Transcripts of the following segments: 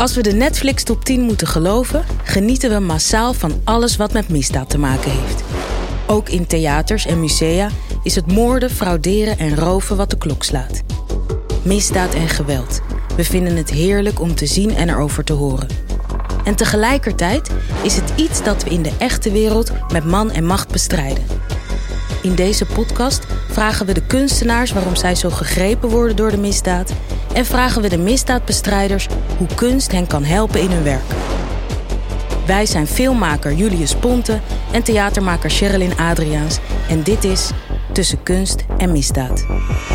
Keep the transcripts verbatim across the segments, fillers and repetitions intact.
Als we de Netflix top tien moeten geloven, genieten we massaal van alles wat met misdaad te maken heeft. Ook in theaters en musea is het moorden, frauderen en roven wat de klok slaat. Misdaad en geweld. We vinden het heerlijk om te zien en erover te horen. En tegelijkertijd is het iets dat we in de echte wereld met man en macht bestrijden. In deze podcast vragen we de kunstenaars waarom zij zo gegrepen worden door de misdaad en vragen we de misdaadbestrijders hoe kunst hen kan helpen in hun werk. Wij zijn filmmaker Julius Ponte en theatermaker Sherilyn Adriaans en dit is Tussen Kunst en Misdaad.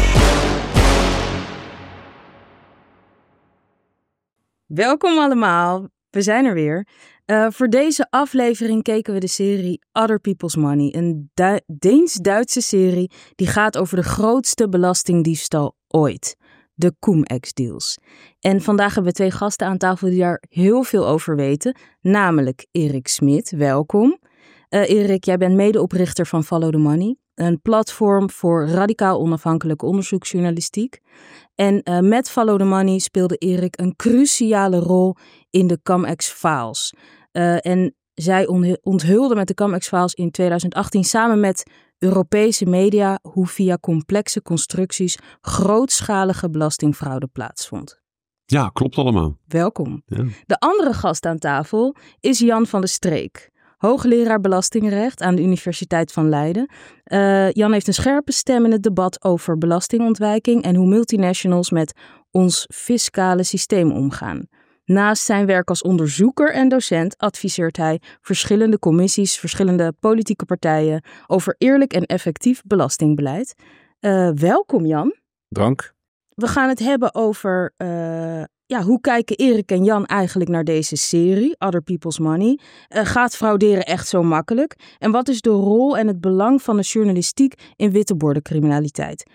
Welkom allemaal, we zijn er weer. Uh, voor deze aflevering keken we de serie Other People's Money, een Du- Deens-Duitse serie die gaat over de grootste belastingdiefstal ooit, de Cum-Ex-deals. En vandaag hebben we twee gasten aan tafel die daar heel veel over weten, namelijk Erik Smit, welkom. Uh, Erik, jij bent medeoprichter van Follow the Money, een platform voor radicaal onafhankelijke onderzoeksjournalistiek. En uh, met Follow the Money speelde Erik een cruciale rol in de Cum-Ex-files. Uh, en zij onthulde met de Cum-Ex-files in twintig achttien samen met Europese media hoe via complexe constructies grootschalige belastingfraude plaatsvond. Ja, klopt allemaal. Welkom. Ja. De andere gast aan tafel is Jan van de Streek, hoogleraar belastingrecht aan de Universiteit van Leiden. Uh, Jan heeft een scherpe stem in het debat over belastingontwijking en hoe multinationals met ons fiscale systeem omgaan. Naast zijn werk als onderzoeker en docent adviseert hij verschillende commissies, verschillende politieke partijen over eerlijk en effectief belastingbeleid. Uh, welkom Jan. Dank. We gaan het hebben over uh, ja, hoe kijken Erik en Jan eigenlijk naar deze serie, Other People's Money. Uh, gaat frauderen echt zo makkelijk? En wat is de rol en het belang van de journalistiek in wittebordencriminaliteit?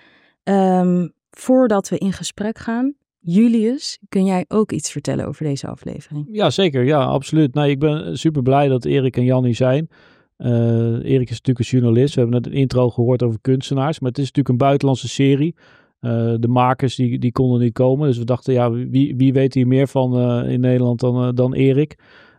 Um, voordat we in gesprek gaan, Julius, kun jij ook iets vertellen over deze aflevering? Ja, zeker. Ja, absoluut. Nou, ik ben super blij dat Erik en Jan hier zijn. Uh, Erik is natuurlijk een journalist. We hebben net een intro gehoord over kunstenaars. Maar het is natuurlijk een buitenlandse serie. Uh, de makers die, die konden niet komen. Dus we dachten, ja, wie, wie weet hier meer van uh, in Nederland dan, uh, dan Erik?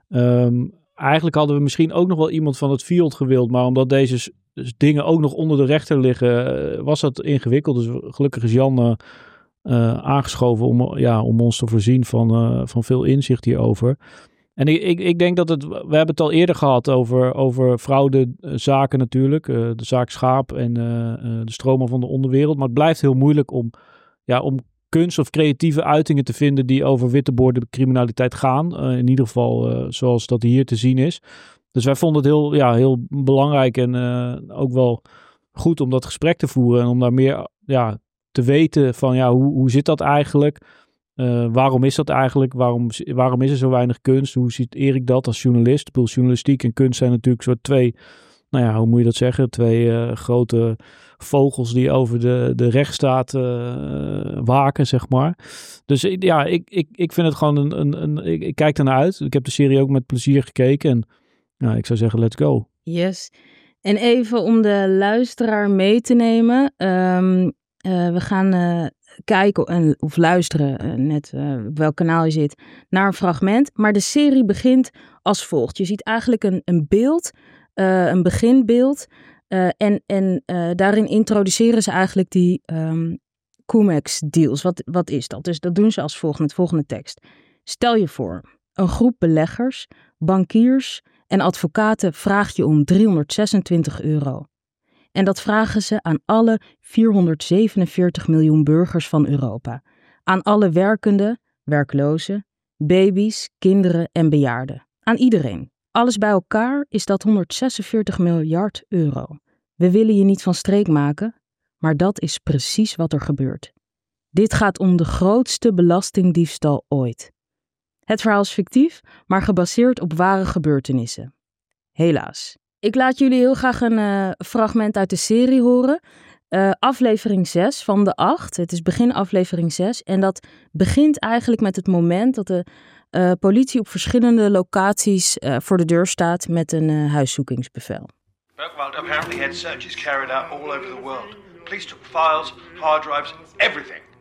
Um, eigenlijk hadden we misschien ook nog wel iemand van het field gewild. Maar omdat deze s- dingen ook nog onder de rechter liggen, uh, was dat ingewikkeld. Dus gelukkig is Jan uh, uh, aangeschoven om, ja, om ons te voorzien van, uh, van veel inzicht hierover. En ik, ik, ik denk dat het, we hebben het al eerder gehad over, over fraudezaken natuurlijk. Uh, de zaak Schaap en uh, uh, de stromen van de onderwereld. Maar het blijft heel moeilijk om, ja, om kunst of creatieve uitingen te vinden die over wittebordencriminaliteit gaan. Uh, in ieder geval uh, zoals dat hier te zien is. Dus wij vonden het heel, ja, heel belangrijk en uh, ook wel goed om dat gesprek te voeren. En om daar meer ja, te weten van ja, hoe, hoe zit dat eigenlijk? Uh, waarom is dat eigenlijk? Waarom, waarom is er zo weinig kunst? Hoe ziet Erik dat als journalist? Ik bedoel, journalistiek en kunst zijn natuurlijk soort twee, nou ja, hoe moet je dat zeggen? Twee uh, grote vogels die over de, de rechtsstaat uh, waken, zeg maar. Dus ja, ik, ik, ik vind het gewoon een, een, een ik, ik kijk ernaar uit. Ik heb de serie ook met plezier gekeken en ja, ik zou zeggen, let's go. Yes. En even om de luisteraar mee te nemen. Um, uh, we gaan Uh... kijken en, of luisteren, uh, net uh, op welk kanaal je zit, naar een fragment. Maar de serie begint als volgt. Je ziet eigenlijk een, een beeld, uh, een beginbeeld. Uh, en en uh, daarin introduceren ze eigenlijk die um, Cum-Ex-deals. Wat, wat is dat? Dus dat doen ze als volgt, met volgende tekst. Stel je voor, een groep beleggers, bankiers en advocaten vraagt je om driehonderdzesentwintig euro. En dat vragen ze aan alle vierhonderdzevenenveertig miljoen burgers van Europa. Aan alle werkende, werklozen, baby's, kinderen en bejaarden. Aan iedereen. Alles bij elkaar is dat honderdzesenveertig miljard euro. We willen je niet van streek maken, maar dat is precies wat er gebeurt. Dit gaat om de grootste belastingdiefstal ooit. Het verhaal is fictief, maar gebaseerd op ware gebeurtenissen. Helaas. Ik laat jullie heel graag een uh, fragment uit de serie horen. Uh, aflevering zes van de acht. Het is begin aflevering zes. En dat begint eigenlijk met het moment dat de uh, politie op verschillende locaties uh, voor de deur staat met een uh, huiszoekingsbevel. Bergwald apparently had searches carried out all over the world. Police took files, hard drives, everything.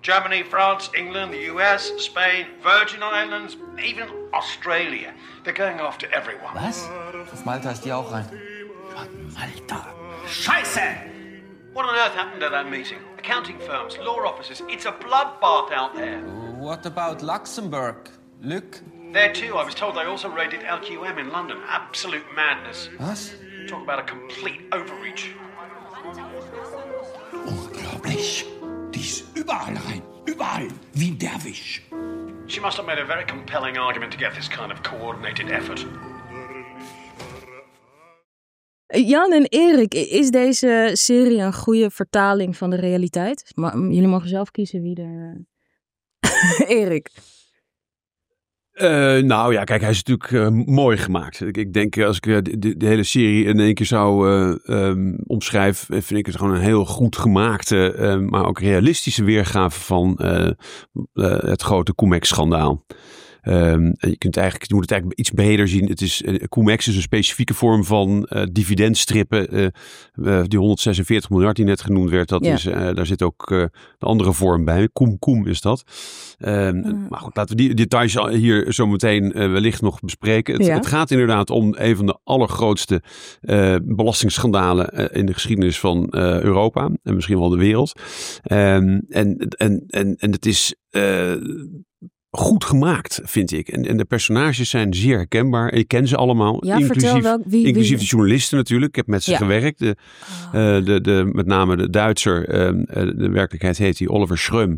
Germany, France, England, the U S, Spain, Virgin Islands, even Australia. They're going after everyone. Was? Auf Malta ist die auch rein. Malta. Scheiße! What on earth happened at that meeting? Accounting firms, law offices, it's a bloodbath out there. What about Luxembourg? Luc? There too, I was told they also raided L Q M in London. Absolute madness. Was? Talk about a complete overreach. Unglaublich. Die ist überall rein. Überall. Wie ein Derwisch. She must have made a very compelling argument to get this kind of coordinated effort. Jan en Erik, is deze serie een goede vertaling van de realiteit? Maar jullie mogen zelf kiezen wie er... Erik. Uh, nou ja, kijk, hij is natuurlijk uh, mooi gemaakt. Ik, ik denk, als ik uh, de, de hele serie in één keer zou uh, um, omschrijven, vind ik het gewoon een heel goed gemaakte, uh, maar ook realistische weergave van uh, uh, het grote Cum-Ex-schandaal. Um, je, kunt eigenlijk, je moet het eigenlijk iets breder zien. Het is, uh, Cum-Ex is een specifieke vorm van uh, dividendstrippen. Uh, uh, die honderdzesenveertig miljard die net genoemd werd, dat ja. is, uh, daar zit ook uh, de andere vorm bij. Cum-Cum is dat. Um, mm. Maar goed, laten we die details hier zo meteen uh, wellicht nog bespreken. Het, ja. het gaat inderdaad om een van de allergrootste uh, belastingschandalen uh, in de geschiedenis van uh, Europa. En misschien wel de wereld. Um, en, en, en, en het is... Uh, goed gemaakt, vind ik. En, en de personages zijn zeer herkenbaar. Ik ken ze allemaal. Ja, inclusief wel, wie, inclusief wie... de journalisten natuurlijk. Ik heb met ze ja. gewerkt. De, oh. uh, de, de, met name de Duitser. Um, uh, de werkelijkheid heet hij Oliver Schrum.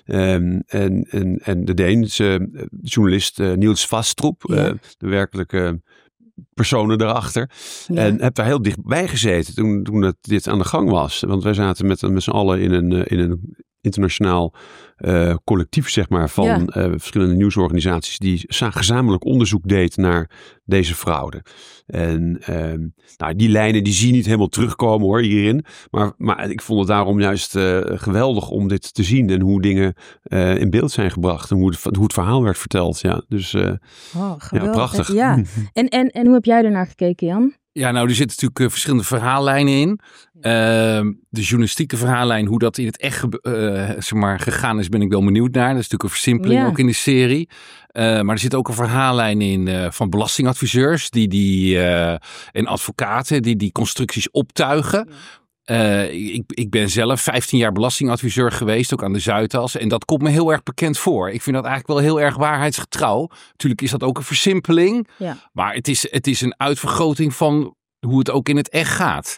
Um, en, en, en de Deense uh, journalist uh, Niels Vastrup. Ja. Uh, de werkelijke personen erachter. Ja. En heb daar heel dichtbij gezeten toen, toen het, dit aan de gang was. Want wij zaten met, met z'n allen in een, in een internationaal uh, collectief, zeg maar, van ja. uh, verschillende nieuwsorganisaties die gezamenlijk onderzoek deed naar deze fraude. En uh, nou, die lijnen die zie je niet helemaal terugkomen hoor, hierin. Maar, maar ik vond het daarom juist uh, geweldig om dit te zien en hoe dingen uh, in beeld zijn gebracht en hoe het, hoe het verhaal werd verteld. Ja, dus uh, oh, ja, prachtig. Ja. En, en, en hoe heb jij ernaar gekeken, Jan? Ja, nou, er zitten natuurlijk uh, verschillende verhaallijnen in. Uh, de journalistieke verhaallijn, hoe dat in het echt uh, zeg maar, gegaan is, ben ik wel benieuwd naar. Dat is natuurlijk een versimpeling ja. ook in de serie. Uh, maar er zit ook een verhaallijn in uh, van belastingadviseurs die, die, uh, en advocaten die die constructies optuigen. Ja. Uh, ik, ik ben zelf vijftien jaar belastingadviseur geweest, ook aan de Zuidas. En dat komt me heel erg bekend voor. Ik vind dat eigenlijk wel heel erg waarheidsgetrouw. Natuurlijk is dat ook een versimpeling. Ja. Maar het is, het is een uitvergroting van hoe het ook in het echt gaat.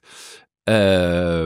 Uh,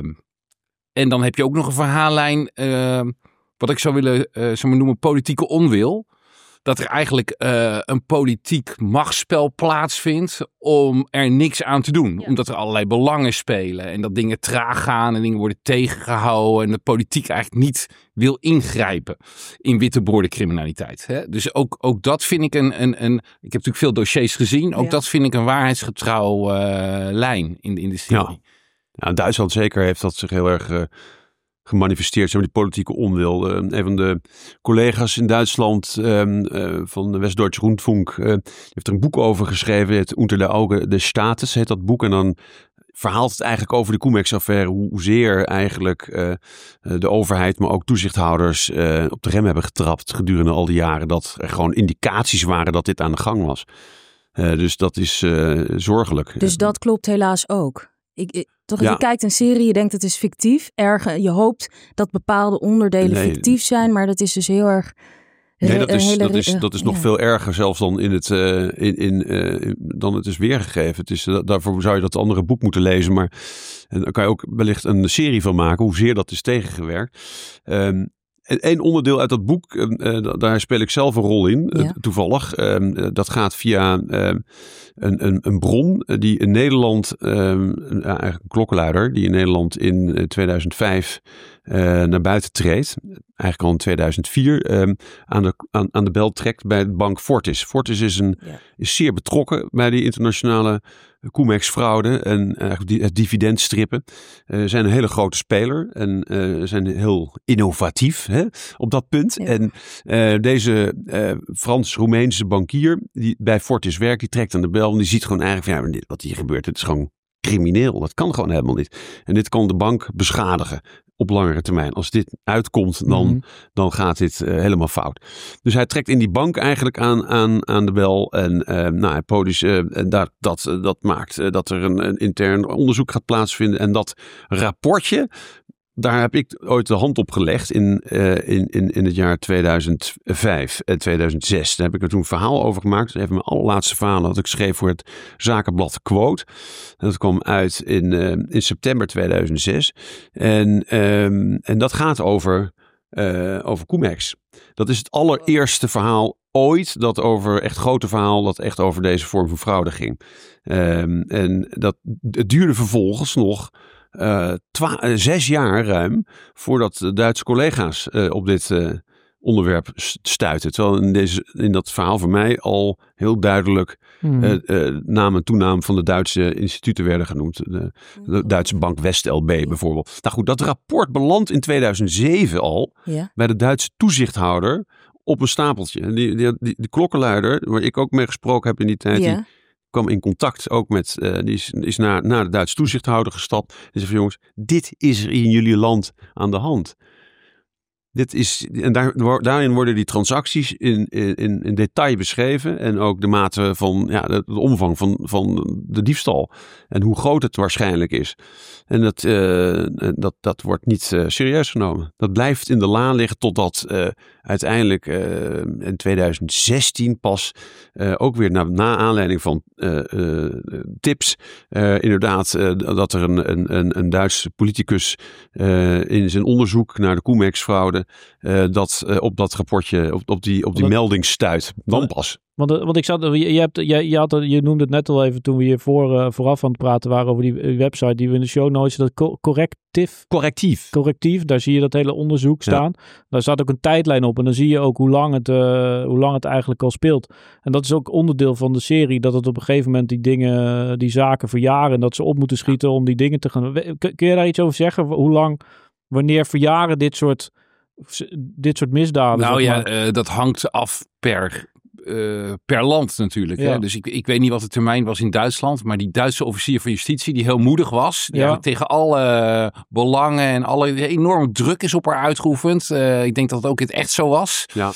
en dan heb je ook nog een verhaallijn, uh, wat ik zou willen uh, zou maar noemen politieke onwil. Dat er eigenlijk uh, een politiek machtsspel plaatsvindt om er niks aan te doen. Ja. Omdat er allerlei belangen spelen en dat dingen traag gaan en dingen worden tegengehouden. En de politiek eigenlijk niet wil ingrijpen in witteboordencriminaliteit. Hè? Dus ook, ook dat vind ik een, een, een... Ik heb natuurlijk veel dossiers gezien. Ook ja. dat vind ik een waarheidsgetrouw uh, lijn in, in de serie. Ja. Ja, Duitsland zeker heeft dat zich heel erg... Uh... gemanifesteerd, zeg maar, die politieke onwil. Uh, een van de collega's in Duitsland um, uh, van de West-Deutsche Rundfunk uh, heeft er een boek over geschreven. Het Unter der Augen des Staates heet dat boek. En dan verhaalt het eigenlijk over de Cum-Ex-affaire. Hoezeer eigenlijk uh, de overheid, maar ook toezichthouders uh, op de rem hebben getrapt gedurende al die jaren. Dat er gewoon indicaties waren dat dit aan de gang was. Uh, dus dat is uh, zorgelijk. Dus dat klopt helaas ook. Ik, ik, toch, ja. Je kijkt een serie, je denkt het is fictief. Erg, je hoopt dat bepaalde onderdelen nee. fictief zijn, maar dat is dus heel erg... Nee, dat is, hele, dat is, dat is nog ja. veel erger zelfs dan, in het, uh, in, in, uh, dan het is weergegeven. Het is, uh, daarvoor zou je dat andere boek moeten lezen, maar en dan kan je ook wellicht een serie van maken, hoezeer dat is tegengewerkt. Um, En één onderdeel uit dat boek, uh, daar speel ik zelf een rol in, ja. uh, toevallig. Uh, dat gaat via uh, een, een, een bron die in Nederland, uh, een, eigenlijk een klokkenluider, die in Nederland in tweeduizend vijf uh, naar buiten treedt. Eigenlijk al in tweeduizend vier uh, aan, de, aan, aan de bel trekt bij de bank Fortis. Fortis is, een, ja. is zeer betrokken bij die internationale Cum-Ex-fraude en uh, het dividendstrippen. Uh, zijn een hele grote speler en uh, zijn heel innovatief hè, op dat punt. Ja. En uh, deze uh, Frans-Roemeense bankier die bij Fortis werkt, die trekt aan de bel en die ziet gewoon eigenlijk van, ja, wat hier gebeurt, het is gewoon crimineel. Dat kan gewoon helemaal niet. En dit kan de bank beschadigen op langere termijn. Als dit uitkomt, dan, mm-hmm. dan gaat dit uh, helemaal fout. Dus hij trekt in die bank eigenlijk aan, aan, aan de bel. En uh, nou, Podis, uh, dat, dat, uh, dat maakt uh, dat er een, een intern onderzoek gaat plaatsvinden. En dat rapportje, daar heb ik ooit de hand op gelegd in, uh, in, in, in het jaar tweeduizend vijf en tweeduizend zes. Daar heb ik er toen een verhaal over gemaakt. Dat is even mijn allerlaatste verhaal dat ik schreef voor het zakenblad Quote. En dat kwam uit in, uh, in september tweeduizend zes. En, um, en dat gaat over, uh, over Cum-Ex. Dat is het allereerste verhaal ooit dat over, echt grote verhaal, dat echt over deze vorm van fraude ging. Um, en dat, het duurde vervolgens nog Uh, twa- uh, zes jaar ruim voordat de Duitse collega's uh, op dit uh, onderwerp stuiten. Terwijl in, deze, in dat verhaal voor mij al heel duidelijk hmm. uh, uh, naam en toenaam van de Duitse instituten werden genoemd. De, de Duitse bank West-L B bijvoorbeeld. Nou goed, dat rapport belandt in tweeduizend zeven al ja. bij de Duitse toezichthouder op een stapeltje. Die, die, die, die klokkenluider, waar ik ook mee gesproken heb in die tijd, ja. die kwam in contact ook met, uh, die is, is naar, naar de Duitse toezichthouder gestapt. En zei van jongens, dit is er in jullie land aan de hand. Dit is, en daar, daarin worden die transacties in, in, in detail beschreven. En ook de mate van, ja, de, de omvang van, van de diefstal. En hoe groot het waarschijnlijk is. En dat, uh, dat, dat wordt niet uh, serieus genomen. Dat blijft in de la liggen totdat uh, uiteindelijk uh, in tweeduizend zestien pas uh, ook weer na, na aanleiding van uh, uh, tips. Uh, inderdaad uh, dat er een, een, een Duitse politicus uh, in zijn onderzoek naar de Cum-Ex-fraude Uh, dat uh, op dat rapportje, op, op die, op die melding stuit. Dan pas. Want, want ik zat, je, je, hebt, je, je, had, je noemde het net al even toen we hier voor, uh, vooraf aan het praten waren over die website die we in de show notes, dat co- correctief. Correctief. Correctief, daar zie je dat hele onderzoek staan. Ja. Daar staat ook een tijdlijn op en dan zie je ook hoe lang, het, uh, hoe lang het eigenlijk al speelt. En dat is ook onderdeel van de serie, dat het op een gegeven moment die dingen, die zaken verjaren en dat ze op moeten schieten om die dingen te gaan. Kun, kun je daar iets over zeggen? Hoe lang, wanneer verjaren dit soort dit soort misdaden? Nou ja, uh, dat hangt af per, uh, per land natuurlijk. Ja. Hè? Dus ik, ik weet niet wat de termijn was in Duitsland. Maar die Duitse officier van justitie die heel moedig was. Die ja. tegen alle belangen en alle enorme druk is op haar uitgeoefend. Uh, ik denk dat het ook in het echt zo was. Ja.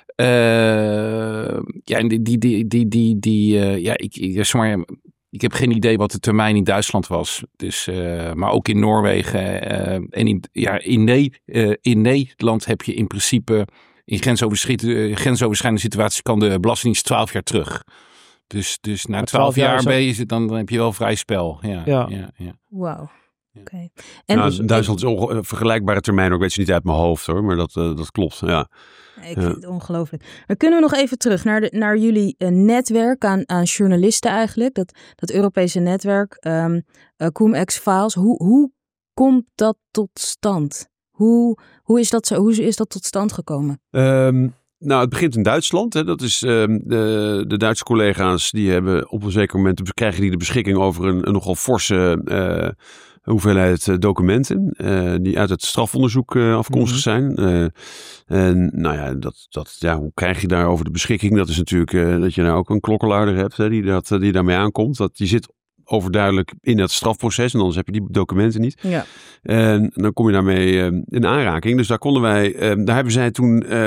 Uh, ja, en die, die, die, die, die, die uh, ja, ik, ik, zeg maar, ik heb geen idee wat de termijn in Duitsland was. Dus, uh, maar ook in Noorwegen uh, en in, ja, in, ne- uh, in Nederland heb je in principe in grensoverschrijdende, grensoverschrijdende situaties kan de Belastingdienst twaalf jaar terug. Dus, dus na twaalf jaar, jaar ben je, dan, dan heb je wel vrij spel. Ja, ja. ja, ja. Wauw. Okay. En nou, dus, Duitsland is een vergelijkbare termijn, ook weet ze niet uit mijn hoofd hoor, maar dat, uh, dat klopt. Ja. Ik vind ja. het ongelooflijk. Dan kunnen we nog even terug naar, de, naar jullie uh, netwerk aan, aan journalisten eigenlijk. Dat, dat Europese netwerk, um, uh, Cum-Ex-files. Hoe, hoe komt dat tot stand? Hoe, hoe, is dat zo, hoe is dat tot stand gekomen? Um, nou, het begint in Duitsland. Hè. Dat is um, de, de Duitse collega's die hebben op een zeker moment krijgen die de beschikking over een, een nogal forse Uh, hoeveelheid documenten uh, die uit het strafonderzoek uh, afkomstig mm-hmm. zijn. Uh, en nou ja, dat, dat, ja, hoe krijg je daarover de beschikking? Dat is natuurlijk uh, dat je nou ook een klokkenluider hebt hè, die, dat, die daarmee aankomt. Dat die zit overduidelijk in het strafproces en anders heb je die documenten niet. Ja. En dan kom je daarmee uh, in aanraking. Dus daar konden wij, uh, daar hebben zij toen uh,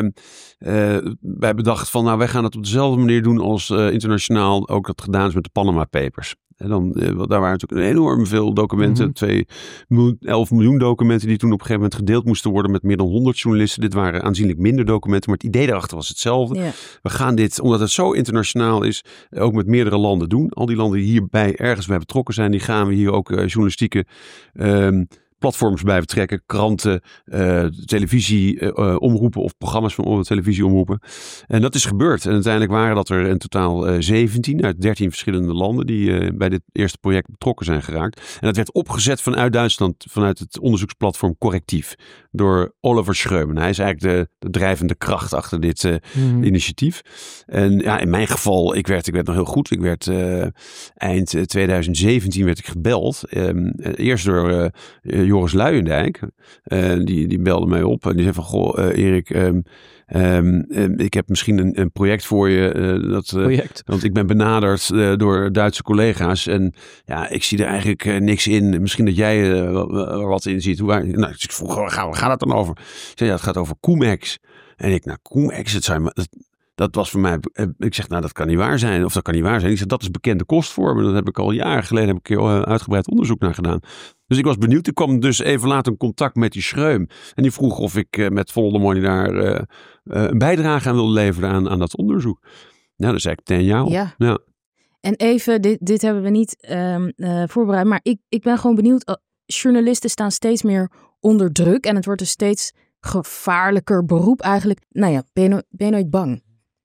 uh, bij bedacht van nou wij gaan het op dezelfde manier doen als uh, internationaal ook dat gedaan is met de Panama Papers. En dan, daar waren natuurlijk enorm veel documenten. Mm-hmm. twee, elf miljoen documenten die toen op een gegeven moment gedeeld moesten worden met meer dan honderd journalisten. Dit waren aanzienlijk minder documenten, maar het idee daarachter was hetzelfde. Yeah. We gaan dit, omdat het zo internationaal is, ook met meerdere landen doen. Al die landen die hierbij ergens bij betrokken zijn, die gaan we hier ook uh, journalistieke Um, platforms bij betrekken, kranten, uh, televisie, uh, omroepen of programma's van televisieomroepen. En dat is gebeurd. En uiteindelijk waren dat er in totaal uh, zeventien uit dertien verschillende landen die uh, bij dit eerste project betrokken zijn geraakt. En dat werd opgezet vanuit Duitsland, vanuit het onderzoeksplatform Correctief, door Oliver Schreumen. Hij is eigenlijk de, de drijvende kracht achter dit uh, mm-hmm. initiatief. En ja, in mijn geval, ik werd, ik werd nog heel goed. Ik werd uh, eind tweeduizend zeventien werd ik gebeld. Um, eerst door uh, Joris Luijendijk. Uh, die, die belde mij op en die zei van, goh, uh, Erik, um, um, um, ik heb misschien een, een project voor je. Uh, dat, uh, project? Want ik ben benaderd uh, door Duitse collega's en ja, ik zie er eigenlijk uh, niks in. Misschien dat jij uh, er wat in ziet. Hoe, nou, ik vroeg, waar gaat het dan over? Ik zei, ja, het gaat over Cum-Ex. En ik, nou, Cum-Ex, het zijn... Dat, Dat was voor mij, ik zeg, nou dat kan niet waar zijn. Of dat kan niet waar zijn. Ik zeg, dat is bekende kostvorm. En dat heb ik al jaren geleden heb ik er uitgebreid onderzoek naar gedaan. Dus ik was benieuwd. Ik kwam dus even later in contact met die Schreum. En die vroeg of ik uh, met Volodemorny daar uh, uh, een bijdrage aan wilde leveren aan, aan dat onderzoek. Nou, dat zei ik ten jou. Ja. ja. En even, dit, dit hebben we niet um, uh, voorbereid. Maar ik, ik ben gewoon benieuwd. Uh, journalisten staan steeds meer onder druk. En het wordt een steeds gevaarlijker beroep eigenlijk. Nou ja, ben je, no- ben je nooit bang?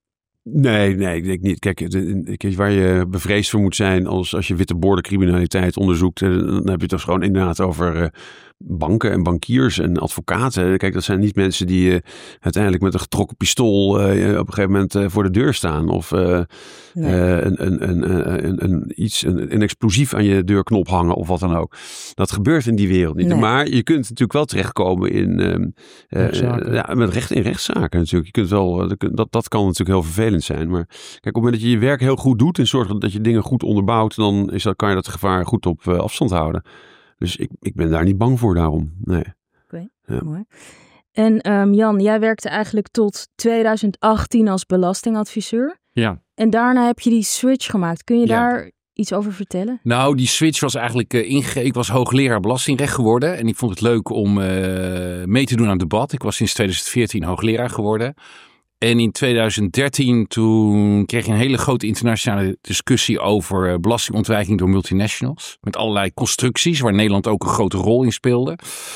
Nee, nee, ik denk niet. Kijk, de, waar je bevreesd voor moet zijn als, als je witte bordencriminaliteit onderzoekt, dan heb je het dus gewoon inderdaad over uh, banken en bankiers en advocaten. Kijk, dat zijn niet mensen die uh, uiteindelijk met een getrokken pistool uh, op een gegeven moment uh, voor de deur staan. Of uh, nee. uh, een, een, een, een, een, iets, een, een explosief aan je deurknop hangen of wat dan ook. Dat gebeurt in die wereld niet. Nee. Maar je kunt natuurlijk wel terechtkomen in uh, uh, ja, met recht in rechtszaken natuurlijk. Je kunt wel, dat, dat kan natuurlijk heel vervelend zijn. Maar kijk, op het moment dat je je werk heel goed doet en zorgt dat je dingen goed onderbouwt, dan is dat, kan je dat gevaar goed op uh, afstand houden. Dus ik, ik ben daar niet bang voor daarom. Nee. Oké, okay, ja. Mooi. En um, Jan, jij werkte eigenlijk tot twintig achttien als belastingadviseur. Ja. En daarna heb je die switch gemaakt. Kun je ja. daar iets over vertellen? Nou, die switch was eigenlijk uh, inge... Ik was hoogleraar belastingrecht geworden. En ik vond het leuk om uh, mee te doen aan het debat. Ik was sinds twintig veertien hoogleraar geworden. En in twintig dertien toen kreeg je een hele grote internationale discussie over belastingontwijking door multinationals. Met allerlei constructies waar Nederland ook een grote rol in speelde.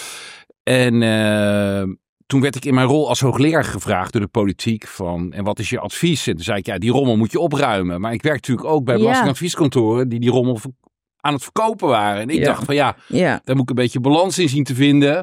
En uh, toen werd ik in mijn rol als hoogleraar gevraagd door de politiek van, en wat is je advies? En toen zei ik, ja, die rommel moet je opruimen. Maar ik werk natuurlijk ook bij belastingadvieskantoren die die rommel aan het verkopen waren. En ik ja. dacht van ja, ja, daar moet ik een beetje balans in zien te vinden.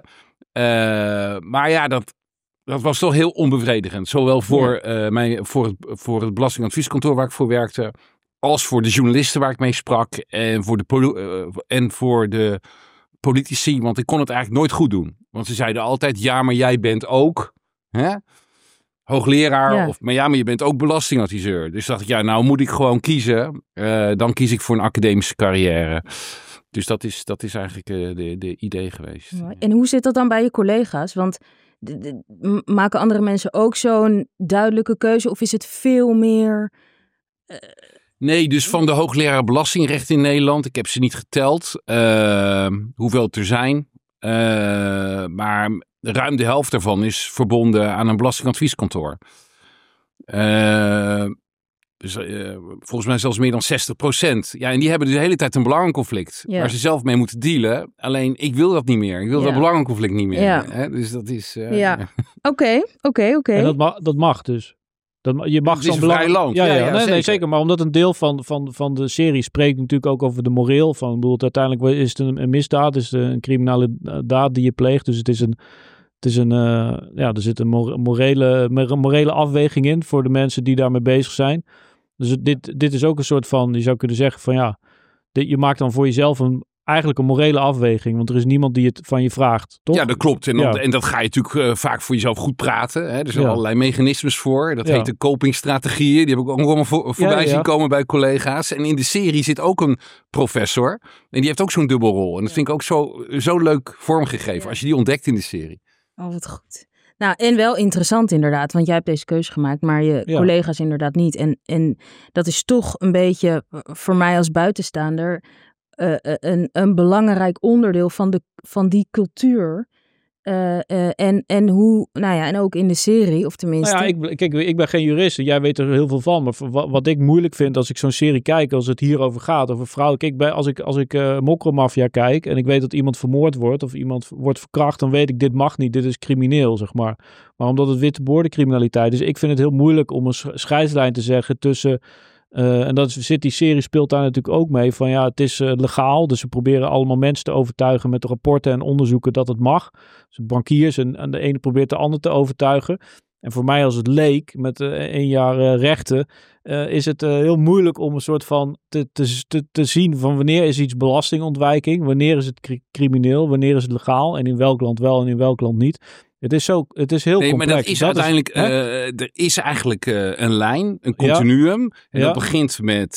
Uh, maar ja, dat... Dat was toch heel onbevredigend. Zowel voor, ja. uh, mijn, voor, het, voor het belastingadvieskantoor waar ik voor werkte, als voor de journalisten waar ik mee sprak en voor de, poli- uh, en voor de politici. Want ik kon het eigenlijk nooit goed doen. Want ze zeiden altijd, ja, maar jij bent ook hè, hoogleraar. Ja. Of, maar ja, maar je bent ook belastingadviseur. Dus dacht ik, ja, nou moet ik gewoon kiezen. Uh, dan kies ik voor een academische carrière. Dus dat is, dat is eigenlijk uh, de, de idee geweest. En hoe zit dat dan bij je collega's? Want De, de, maken andere mensen ook zo'n duidelijke keuze? Of is het veel meer... Uh... Nee, dus van de hoogleraar belastingrecht in Nederland. Ik heb ze niet geteld. Uh, hoeveel het er zijn. Uh, maar ruim de helft daarvan is verbonden aan een belastingadvieskantoor. Uh, dus, uh, volgens mij zelfs meer dan zestig procent. Ja, en die hebben dus de hele tijd een belangenconflict. Ja. Waar ze zelf mee moeten dealen. Alleen, ik wil dat niet meer. Ik wil ja. dat belangenconflict niet meer. Ja. Hè? Dus dat is... Uh, ja, oké, oké, oké. En dat, ma- dat mag dus. Dat, je mag het is een vrij land. Ja, ja, ja, ja nee, zeker. nee, zeker. Maar omdat een deel van, van, van de serie spreekt natuurlijk ook over de moreel. Van, bedoel, uiteindelijk is het een, een misdaad. Het is een criminele daad die je pleegt. Dus het is een... Het is een, uh, ja, er zit een morele, morele afweging in voor de mensen die daarmee bezig zijn. Dus dit, dit is ook een soort van, je zou kunnen zeggen van ja, dit, je maakt dan voor jezelf een, eigenlijk een morele afweging. Want er is niemand die het van je vraagt, toch? Ja, dat klopt. En, dan, ja. en dat ga je natuurlijk uh, vaak voor jezelf goed praten. Hè? Er zijn ja. allerlei mechanismes voor. Dat ja. heet de copingstrategieën. Die heb ik ook allemaal voor, voorbij ja, ja. zien komen bij collega's. En in de serie zit ook een professor. En die heeft ook zo'n dubbelrol. En dat ja. vind ik ook zo, zo leuk vormgegeven. Ja. Als je die ontdekt in de serie. Oh, wat goed. Nou, en wel interessant inderdaad, want jij hebt deze keuze gemaakt, maar je ja. collega's inderdaad niet. En, en dat is toch een beetje, voor mij als buitenstaander, uh, een, een belangrijk onderdeel van, de, van die cultuur. Uh, uh, en, en hoe, nou ja, en ook in de serie, of tenminste... Nou ja, ik, kijk, ik ben geen jurist, jij weet er heel veel van, maar wat, wat ik moeilijk vind als ik zo'n serie kijk, als het hierover gaat, over vrouwen, kijk, bij, als ik, als ik uh, Mokromafia kijk en ik weet dat iemand vermoord wordt, of iemand wordt verkracht, dan weet ik, dit mag niet, dit is crimineel, zeg maar. Maar omdat het witte bordencriminaliteit is, ik vind het heel moeilijk om een scheidslijn te zeggen tussen... Uh, en dat zit, die serie speelt daar natuurlijk ook mee van ja, het is uh, legaal. Dus ze proberen allemaal mensen te overtuigen met de rapporten en onderzoeken dat het mag. Dus bankiers en, en de ene probeert de ander te overtuigen. En voor mij als het leek, met uh, één jaar uh, rechten, uh, is het uh, heel moeilijk om een soort van te, te, te, te zien van wanneer is iets belastingontwijking, wanneer is het cri- crimineel, wanneer is het legaal en in welk land wel en in welk land niet. Het is, zo, het is heel nee, complex. Maar dat is dat uiteindelijk, is, uh, er is eigenlijk uh, een lijn, een continuum. Ja. En ja. dat begint met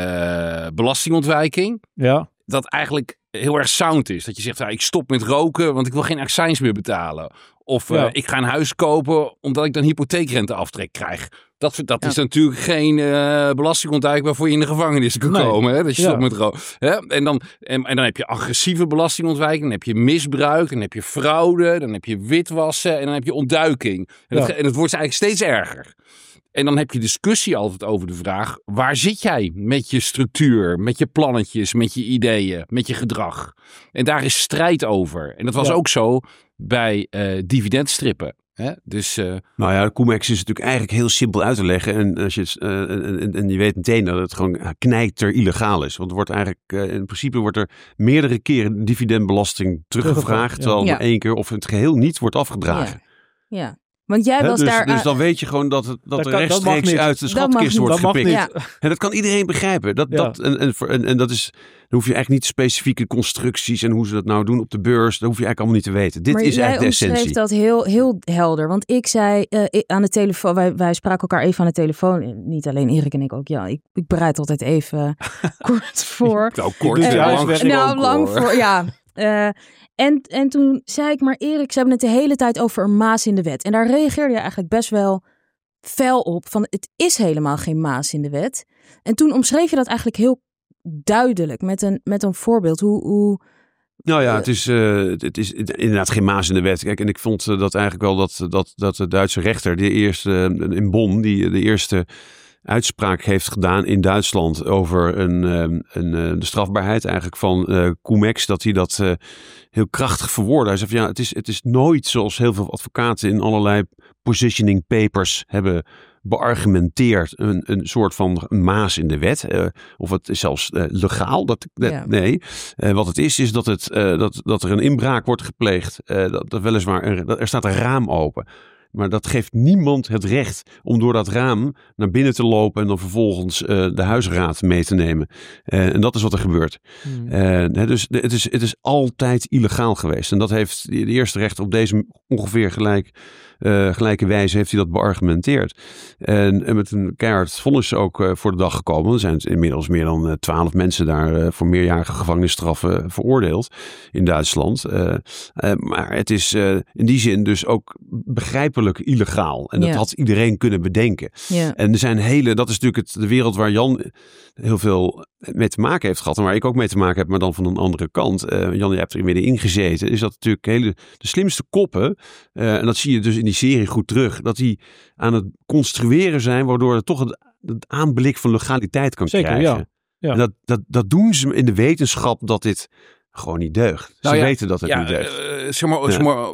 uh, belastingontwijking. Ja. Dat eigenlijk heel erg sound is. Dat je zegt, ja, ik stop met roken, want ik wil geen accijns meer betalen. Of uh, ja. ik ga een huis kopen, omdat ik dan hypotheekrenteaftrek krijg. Dat, dat ja. is natuurlijk geen uh, belastingontduiking waarvoor je in de gevangenis kan nee. komen. Hè? Dat je ja. stopt met roken. En dan, en, en dan heb je agressieve belastingontwijking. Dan heb je misbruik. Dan heb je fraude. Dan heb je witwassen. En dan heb je ontduiking. En, ja. dat, en het wordt eigenlijk steeds erger. En dan heb je discussie altijd over de vraag, waar zit jij met je structuur, met je plannetjes, met je ideeën, met je gedrag? En daar is strijd over. En dat was ja. ook zo bij uh, dividendstrippen. Hè? Dus, uh... Nou ja, Cum-Ex is natuurlijk eigenlijk heel simpel uit te leggen. En, als je, uh, en, en je weet meteen dat het gewoon knijter illegaal is. Want er wordt eigenlijk, uh, in principe wordt er meerdere keren dividendbelasting teruggevraagd. Terwijl ja. één keer of het geheel niet wordt afgedragen. Ja, ja. Want jij was He, dus, daar... Dus dan weet je gewoon dat, het, dat, dat er rechtstreeks uit de schatkist wordt dat gepikt. Ja. En dat kan iedereen begrijpen. Dat, ja. dat, en, en, en, en dat is... Dan hoef je eigenlijk niet specifieke constructies en hoe ze dat nou doen op de beurs. Dat hoef je eigenlijk allemaal niet te weten. Dit maar is eigenlijk de essentie. Maar jij omschreef dat heel, heel helder. Want ik zei uh, aan de telefoon... Wij, wij spraken elkaar even aan de telefoon. Niet alleen Erik en ik ook. Ja, ik, ik bereid altijd even kort voor. Nou, kort. Uh, ja, lang, nou, lang voor. Ja. Uh, En, en toen zei ik, maar Erik, ze hebben het de hele tijd over een maas in de wet. En daar reageerde je eigenlijk best wel fel op. Van het is helemaal geen maas in de wet. En toen omschreef je dat eigenlijk heel duidelijk met een, met een voorbeeld. Hoe, hoe, nou ja, het is, uh, het is inderdaad geen maas in de wet. Kijk, en ik vond dat eigenlijk wel dat, dat, dat de Duitse rechter, de eerste in Bonn, die de eerste uitspraak heeft gedaan in Duitsland over een, een, een, de strafbaarheid eigenlijk van uh, Cum-Ex, dat hij dat uh, heel krachtig verwoordde. Hij zei van ja, het is, het is nooit zoals heel veel advocaten in allerlei positioning papers hebben beargumenteerd een, een soort van maas in de wet. Uh, of het is zelfs uh, legaal. Dat, dat, ja. Nee, uh, wat het is, is dat, het, uh, dat, dat er een inbraak wordt gepleegd. Uh, dat, dat weliswaar, er, er staat een raam open. Maar dat geeft niemand het recht om door dat raam naar binnen te lopen en dan vervolgens uh, de huisraad mee te nemen. Uh, en dat is wat er gebeurt. Mm. Uh, dus het is, het is altijd illegaal geweest. En dat heeft de eerste rechter op deze ongeveer gelijk, uh, gelijke wijze heeft hij dat beargumenteerd. En, en met een keihard vonnis ook uh, voor de dag gekomen. Er zijn inmiddels meer dan twaalf uh, mensen daar uh, voor meerjarige gevangenisstraffen uh, veroordeeld in Duitsland. Uh, uh, maar het is uh, in die zin dus ook begrijpelijk illegaal. En dat ja. had iedereen kunnen bedenken. Ja. En er zijn hele, dat is natuurlijk het, de wereld waar Jan heel veel mee te maken heeft gehad. En waar ik ook mee te maken heb, maar dan van een andere kant. Uh, Jan, je hebt er middenin gezeten. Is dat natuurlijk hele, de slimste koppen. Uh, en dat zie je dus in die serie goed terug. Dat die aan het construeren zijn, waardoor het toch het, het aanblik van legaliteit kan Zeker, krijgen. Ja. Ja. En dat, dat, dat doen ze in de wetenschap dat dit gewoon niet deugt. Ze nou ja, weten dat het ja, niet deugt. Uh, zeg maar, ja. zeg maar,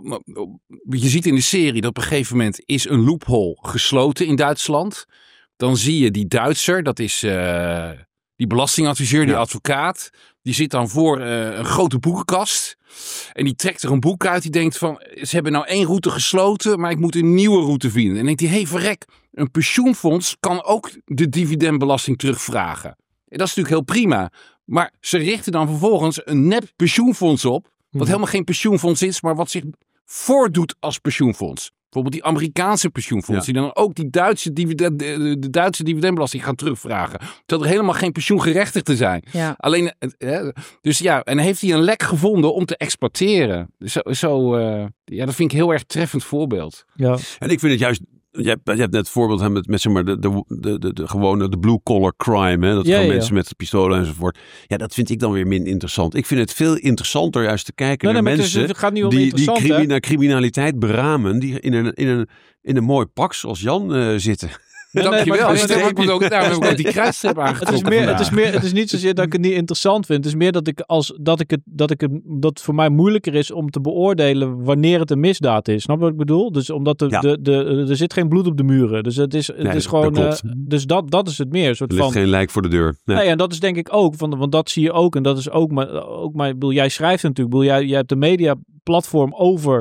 je ziet in de serie dat op een gegeven moment is een loophole gesloten in Duitsland. Dan zie je die Duitser, dat is uh, die belastingadviseur, die ja. advocaat. Die zit dan voor uh, een grote boekenkast. En die trekt er een boek uit. Die denkt van, ze hebben nou één route gesloten, maar ik moet een nieuwe route vinden. En dan denkt hij, hé hey, verrek, een pensioenfonds kan ook de dividendbelasting terugvragen. En dat is natuurlijk heel prima. Maar ze richten dan vervolgens een nep pensioenfonds op. Wat hmm. helemaal geen pensioenfonds is, maar wat zich voordoet als pensioenfonds. Bijvoorbeeld die Amerikaanse pensioenfonds. Ja. Die dan ook die Duitse dividend, de, de Duitse dividendbelasting gaan terugvragen. Terwijl er helemaal geen pensioengerechtigden zijn. Ja. Alleen, hè, dus ja, en heeft hij een lek gevonden om te exploiteren. Zo, zo uh, ja, dat vind ik een heel erg treffend voorbeeld. Ja. En ik vind het juist... Je hebt, je hebt net het voorbeeld met, met zeg maar, de, de, de, de, de gewone de blue-collar crime. Hè? Dat ja, gewoon ja. mensen met pistolen enzovoort. Ja, dat vind ik dan weer minder interessant. Ik vind het veel interessanter juist te kijken nee, naar nee, mensen het gaat niet om die, die crimina- criminaliteit beramen. Die in een, in een, in een mooi pak zoals Jan uh, zitten. Ja, dankjewel. Nee, nee, nee, nee, ook, daar heb ik ook die kruisstrip aangetrokken. Het is, meer, het, is meer, het is niet zozeer dat ik het niet interessant vind. Het is meer dat, ik als, dat, ik het, dat, ik het, dat het voor mij moeilijker is om te beoordelen wanneer het een misdaad is. Snap je wat ik bedoel? Dus omdat de, ja. de, de, de, er zit geen bloed op de muren. Dus het is, het nee, is gewoon... Dat uh, dus dat, dat is het meer. Een soort er ligt van, geen lijk voor de deur. Nee. Nee, en dat is denk ik ook. Van, want dat zie je ook. En dat is ook... Maar, ook maar bedoel, jij schrijft natuurlijk. Bedoel, jij, jij hebt de mediaplatform over...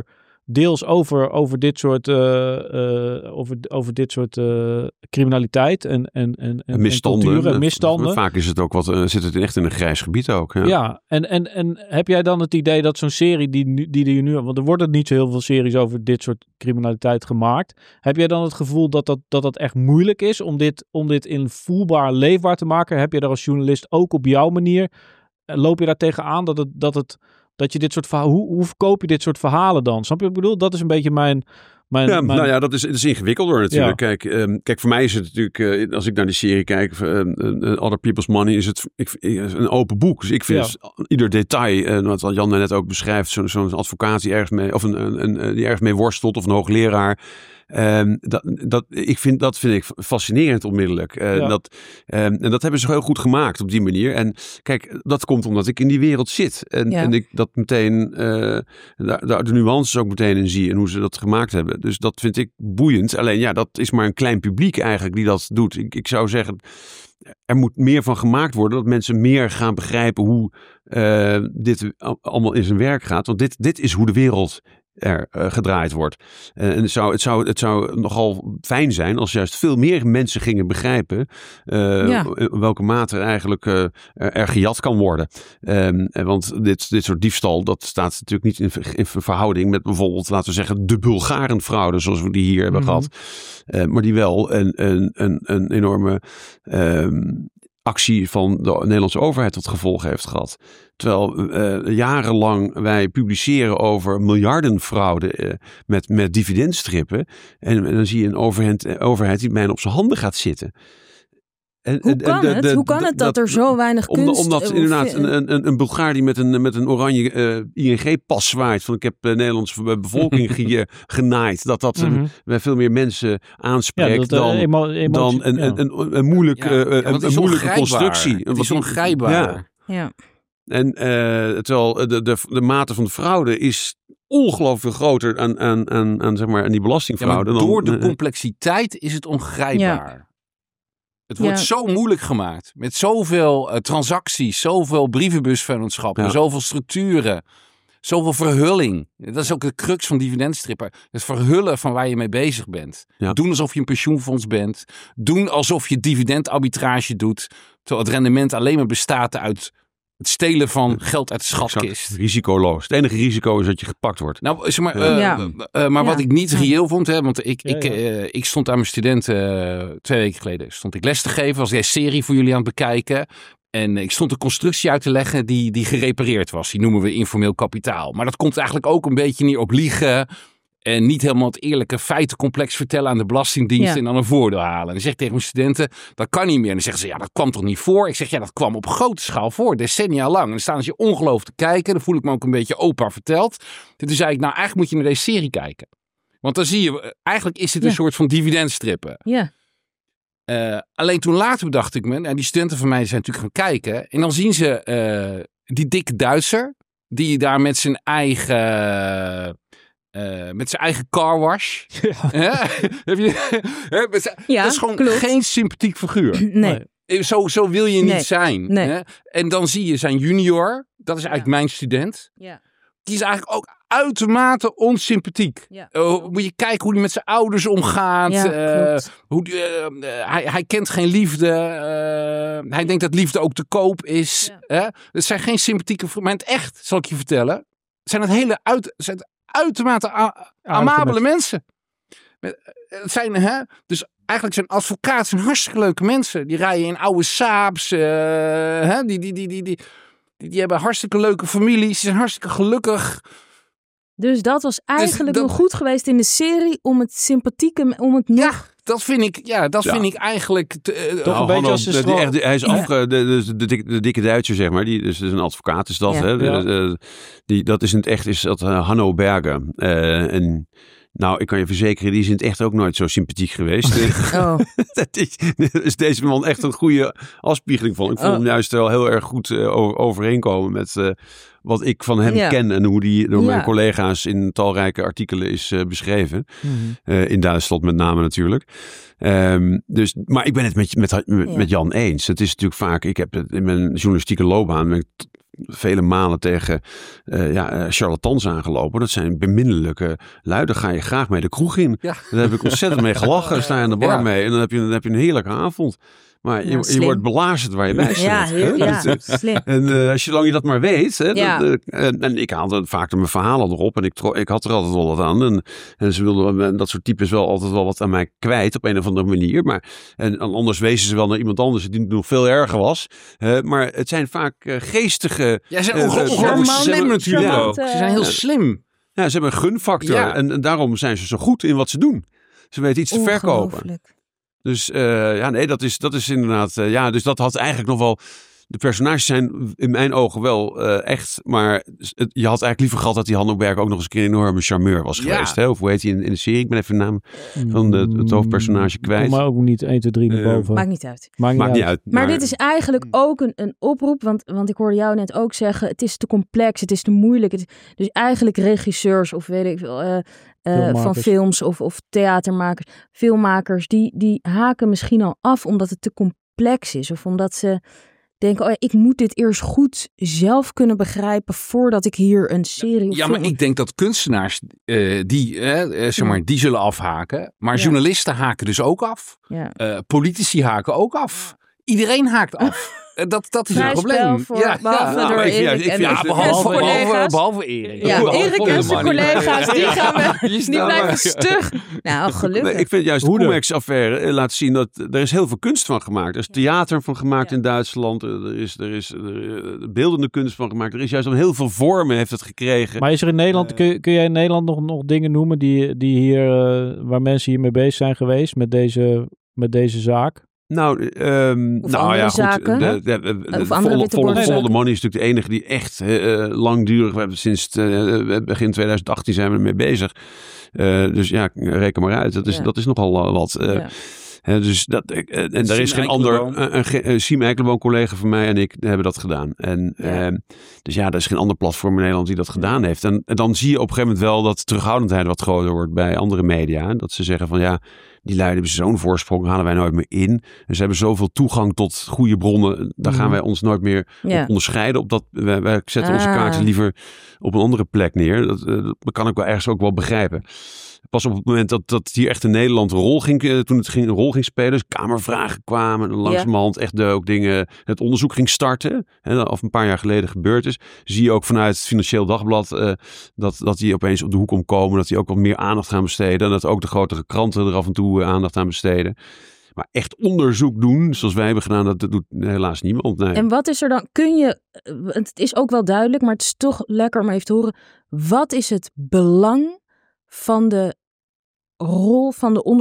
deels over, over dit soort, uh, uh, over, over dit soort uh, criminaliteit en, en, en, en misstanden. En cultuur en misstanden. Vaak is het ook wat, uh, zit het echt in een grijs gebied ook. Ja, ja en, en, en heb jij dan het idee dat zo'n serie die, die er nu, want er worden niet zo heel veel series over dit soort criminaliteit gemaakt. Heb jij dan het gevoel dat dat, dat, dat echt moeilijk is om dit, om dit in voelbaar leefbaar te maken? Heb je daar als journalist ook op jouw manier, loop je daar tegenaan dat het, dat het Dat je dit soort verhalen, hoe, hoe verkoop je dit soort verhalen dan? Snap je wat ik bedoel? Dat is een beetje mijn... mijn, ja, mijn... Nou ja, dat is, dat is ingewikkelder natuurlijk. Ja. Kijk, um, kijk, voor mij is het natuurlijk, uh, als ik naar die serie kijk, uh, uh, Other People's Money, is het ik, een open boek. Dus ik vind ja. dus, ieder detail, uh, wat Jan net ook beschrijft, zo'n zo'n advocaat die ergens mee, of een, een, een, die ergens mee worstelt, of een hoogleraar. Um, dat, dat, ik vind, dat vind ik fascinerend onmiddellijk. Uh, ja. dat, um, en dat hebben ze heel goed gemaakt op die manier. En kijk, dat komt omdat ik in die wereld zit. En, ja. en ik dat meteen, uh, daar, daar de nuances ook meteen in zie en hoe ze dat gemaakt hebben. Dus dat vind ik boeiend. Alleen ja, dat is maar een klein publiek eigenlijk die dat doet. Ik, ik zou zeggen, er moet meer van gemaakt worden. Dat mensen meer gaan begrijpen hoe uh, dit allemaal in zijn werk gaat. Want dit, dit is hoe de wereld er uh, gedraaid wordt. Uh, en het zou, het, zou, het zou nogal fijn zijn als juist veel meer mensen gingen begrijpen uh, ja. in welke mate er eigenlijk uh, er gejat kan worden. Um, want dit, dit soort diefstal, dat staat natuurlijk niet in, in verhouding met bijvoorbeeld, laten we zeggen, de Bulgarenfraude, zoals we die hier hebben mm-hmm. gehad. Uh, maar die wel een, een, een, een enorme um, actie van de Nederlandse overheid tot gevolg heeft gehad. Terwijl uh, jarenlang wij publiceren over miljardenfraude uh, met, met dividendstrippen. En, en dan zie je een overheid, overheid die bijna op zijn handen gaat zitten. En, Hoe kan, de, de, het? Hoe kan het dat, dat er zo weinig omdat, kunst... Omdat uh, inderdaad een, een, een Bulgaar die met een, met een oranje uh, I N G-pas zwaait. Van ik heb de Nederlandse bevolking ge, genaaid. Dat dat mm-hmm. uh, veel meer mensen aanspreekt ja, dat, dan, uh, emo- emotie, dan een, ja. een, een, een, moeilijk, ja. uh, ja, een, een moeilijke constructie. Het is ongrijpbaar. Ja. ja. En uh, terwijl de, de, de mate van de fraude is ongelooflijk groter aan, aan, aan, aan, zeg maar, aan die belastingfraude. Ja, maar door dan, de uh, complexiteit is het ongrijpbaar. Ja. Het wordt ja. zo moeilijk gemaakt. Met zoveel uh, transacties, zoveel brievenbusvennootschappen, ja. zoveel structuren, zoveel verhulling. Dat is ook de crux van dividendstrippen. Het verhullen van waar je mee bezig bent. Ja. Doen alsof je een pensioenfonds bent. Doen alsof je dividendarbitrage doet. Terwijl het rendement alleen maar bestaat uit het stelen van geld uit de schatkist. Exact. Risicoloos. Het enige risico is dat je gepakt wordt. Nou, zeg maar, uh, ja. uh, uh, maar ja. wat ik niet reëel vond, hè, want ik, ja, ik, uh, ik stond aan mijn studenten uh, twee weken geleden stond ik les te geven, was deze serie voor jullie aan het bekijken. En ik stond een constructie uit te leggen die, die gerepareerd was. Die noemen we informeel kapitaal. Maar dat komt eigenlijk ook een beetje neer op liegen. En niet helemaal het eerlijke feitencomplex vertellen aan de Belastingdienst ja. en dan een voordeel halen. En dan zeg ik tegen mijn studenten, dat kan niet meer. En dan zeggen ze, ja, dat kwam toch niet voor? Ik zeg, ja, dat kwam op grote schaal voor, decennia lang. En dan staan ze je ongelooflijk te kijken. Dan voel ik me ook een beetje opa verteld. En toen zei ik, nou, eigenlijk moet je naar deze serie kijken. Want dan zie je, eigenlijk is het ja. een soort van dividendstrippen. Ja. Uh, alleen toen later bedacht ik me, en die studenten van mij zijn natuurlijk gaan kijken. En dan zien ze uh, die dikke Duitser, die daar met zijn eigen... Uh, met zijn eigen carwash. Ja. Heb je, met ja, dat is gewoon klopt. Geen sympathiek figuur. Nee. nee. Zo, zo wil je niet nee. zijn. Nee. Hè? En dan zie je zijn junior. Dat is eigenlijk ja. mijn student. Ja. Die is eigenlijk ook uitermate onsympathiek. Ja. Uh, moet je kijken hoe hij met zijn ouders omgaat. Ja, uh, hoe die, uh, uh, hij, hij kent geen liefde. Uh, hij denkt dat liefde ook te koop is. Ja. Hè? Het zijn geen sympathieke... Maar in het echt, zal ik je vertellen... zijn het hele uit... Zijn het uitermate a- amabele mensen. Het zijn, hè? Dus eigenlijk zijn advocaten hartstikke leuke mensen. Die rijden in oude Saabs. Uh, hè? Die, die, die, die, die, die, die hebben hartstikke leuke families. Die zijn hartstikke gelukkig. Dus dat was eigenlijk dus dat... nog goed geweest in de serie om het sympathieke, om het nog... Ja, dat vind ik, ja, dat ja. vind ik eigenlijk... Te, uh, Toch een oh, beetje als de, de, de, de, hij is ja. afge, de, de, de, de, de dikke Duitser, zeg maar. Die, dus, dus een advocaat is dat, ja. hè. Ja. De, de, die, dat is in het echt, is dat uh, Hanno Berger. Uh, en... Nou, ik kan je verzekeren, die is in het echt ook nooit zo sympathiek geweest. Oh. Dat is, is deze man echt een goede afspiegeling van. Ik vond oh. hem juist wel heel erg goed uh, overeenkomen met uh, wat ik van hem ja. ken. En hoe die door ja. mijn collega's in talrijke artikelen is uh, beschreven. Mm-hmm. Uh, in Duitsland met name natuurlijk. Um, dus, maar ik ben het met, met, met, met Jan eens. Het is natuurlijk vaak, ik heb het in mijn journalistieke loopbaan... Ben ik vele malen tegen uh, ja, uh, charlatans aangelopen. Dat zijn beminnelijke lui. Daar ga je graag mee de kroeg in. Ja. Daar heb ik ontzettend mee gelachen. Sta je aan de bar ja. mee en dan heb, je, dan heb je een heerlijke avond. Maar je, ja, je wordt belazerd waar je bij staat. Ja, heel, ja, slim. En uh, als je lang je dat maar weet. Hè, ja. dat, uh, en, en ik haalde vaak mijn verhalen erop. En ik, tro- ik had er altijd wel wat aan. En, en ze wilden dat soort types wel altijd wel wat aan mij kwijt. Op een of andere manier. Maar, en, en anders wezen ze wel naar iemand anders die nog veel erger was. Uh, maar het zijn vaak uh, geestige... Ja, ze zijn uh, ongelooflijk uh, slim natuurlijk ook. Ze zijn heel slim. Ja, ze hebben een gunfactor. Ja. En, en daarom zijn ze zo goed in wat ze doen. Ze weten iets te verkopen. Dus uh, ja, nee, dat is, dat is inderdaad... Uh, ja, dus dat had eigenlijk nog wel... De personages zijn in mijn ogen wel uh, echt... Maar het, je had eigenlijk liever gehad dat die Hanno Berg ook nog eens een keer een enorme charmeur was ja. geweest. Hè? Of hoe heet hij in, in de serie? Ik ben even de naam van de, het hoofdpersonage kwijt. Kom maar ook niet één, twee, drie naar boven. Uh, maakt niet uit. Maakt niet, Maakt niet uit. uit. Maar, maar dit is eigenlijk ook een, een oproep. Want, want ik hoorde jou net ook zeggen... Het is te complex, het is te moeilijk. Het, dus eigenlijk regisseurs of weet ik veel... Uh, Uh, van films of, of theatermakers, filmmakers, die, die haken misschien al af omdat het te complex is. Of omdat ze denken, oh ja, ik moet dit eerst goed zelf kunnen begrijpen voordat ik hier een serie of Ja, film... maar ik denk dat kunstenaars, uh, die, uh, uh, zeg maar, ja. die zullen afhaken. Maar ja. journalisten haken dus ook af. Ja. Uh, politici haken ook af. Iedereen haakt af. Dat, dat is een probleem. Voor, ja, behalve ja, door Erik ja, ik, en ja, behalve, behalve, behalve Erik. Ja, Erik en zijn collega's, die, gaan we, die blijven stug. Nou, gelukkig. Ik vind juist de Cum-Ex-affaire laat zien dat er is heel veel kunst van gemaakt. Er is theater van gemaakt ja. in Duitsland. Er is, er is er, beeldende kunst van gemaakt. Er is juist al heel veel vormen heeft het gekregen. Maar is er in Nederland, uh, kun, kun jij in Nederland nog, nog dingen noemen die, die hier, uh, waar mensen hiermee bezig zijn geweest met deze, met deze zaak? Nou, um, nou ja, goed. De, de, de, de, Volle, volle, volle Money is natuurlijk de enige die echt uh, langdurig... We hebben sinds uh, begin twintig achttien zijn we ermee bezig. Uh, dus ja, reken maar uit. Dat is, ja. dat is nogal uh, wat. Uh, ja. He, dus dat, uh, en daar is geen ander... Uh, uh, Siem Eikenboom, collega van mij en ik hebben dat gedaan. En, ja. uh, dus ja, er is geen ander platform in Nederland die dat gedaan heeft. En, en dan zie je op een gegeven moment wel dat de terughoudendheid wat groter wordt bij andere media. Dat ze zeggen van ja... Die lui hebben zo'n voorsprong, halen wij nooit meer in. En ze hebben zoveel toegang tot goede bronnen. Daar gaan wij ons nooit meer ja. op onderscheiden. Op dat, wij, wij zetten ah. onze kaarten liever op een andere plek neer. Dat, dat kan ik wel ergens ook wel begrijpen. Pas op het moment dat, dat hier echt in Nederland een rol ging, toen het ging, een rol ging spelen, dus kamervragen kwamen en langzamerhand ja. echt de, ook dingen, het onderzoek ging starten, hè, dat of een paar jaar geleden gebeurd is, zie je ook vanuit het Financieel Dagblad uh, dat, dat die opeens op de hoek komt komen, dat die ook wat meer aandacht gaan besteden en dat ook de grotere kranten er af en toe uh, aandacht aan besteden. Maar echt onderzoek doen, zoals wij hebben gedaan, dat, dat doet helaas niemand. Nee. En wat is er dan, kun je, het is ook wel duidelijk, maar het is toch lekker om even te horen, wat is het belang van de rol van de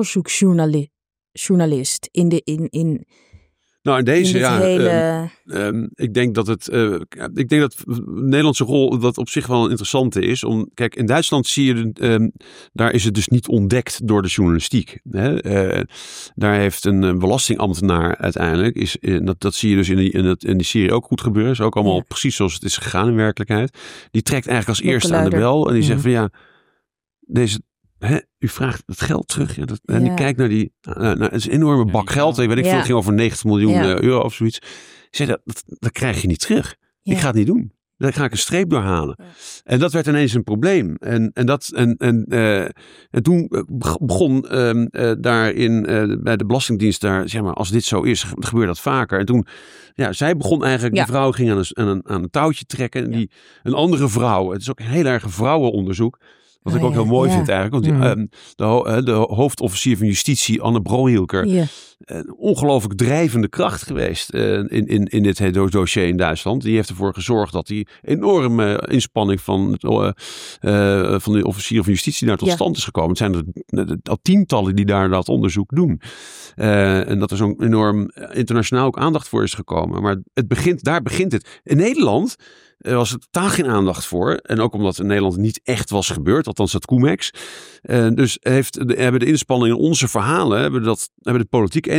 onderzoeksjournalist in de in in nou in deze in ja hele... um, um, ik denk dat het uh, ik denk dat de Nederlandse rol dat op zich wel een interessante is om kijk in Duitsland zie je um, daar is het dus niet ontdekt door de journalistiek hè? Uh, daar heeft een, een belastingambtenaar uiteindelijk is uh, dat, dat zie je dus in die in, het, in die serie ook goed gebeuren is ook allemaal ja. precies zoals het is gegaan in werkelijkheid die trekt eigenlijk als eerste aan de bel en die mm-hmm. zegt van ja deze Hè, u vraagt het geld terug. Ja, dat, en ja. ik kijk naar die. Nou, nou, het is een enorme bak ja, geld. Ik weet ik ja. veel, het ging over negentig miljoen ja. euro of zoiets. Ik zei, dat, dat, dat krijg je niet terug. Ja. Ik ga het niet doen. Daar ga ik een streep doorhalen. Ja. En dat werd ineens een probleem. En, en, dat, en, en, uh, en toen begon uh, uh, daarin uh, bij de Belastingdienst daar, zeg maar, als dit zo is, gebeurt dat vaker. En toen, ja, zij begon eigenlijk, ja. die vrouw ging aan een, aan een, aan een touwtje trekken. En die, een andere vrouw, het is ook een heel erg vrouwenonderzoek. Wat ik ook heel mooi ja. vind eigenlijk. Want die, mm. de, de hoofdofficier van justitie, Anne Brohielker. Ja. Een ongelooflijk drijvende kracht geweest uh, in, in, in dit hele dossier in Duitsland. Die heeft ervoor gezorgd dat die enorme inspanning van, uh, uh, van de officier van justitie daar tot ja. stand is gekomen. Het zijn er al tientallen die daar dat onderzoek doen. Uh, en dat er zo'n enorm internationaal ook aandacht voor is gekomen. Maar het begint, daar begint het. In Nederland er was er totaal geen aandacht voor. En ook omdat in Nederland niet echt was gebeurd. Althans dat Cum-Ex. Uh, dus heeft de, hebben de inspanningen in onze verhalen. Hebben, dat, hebben de politiek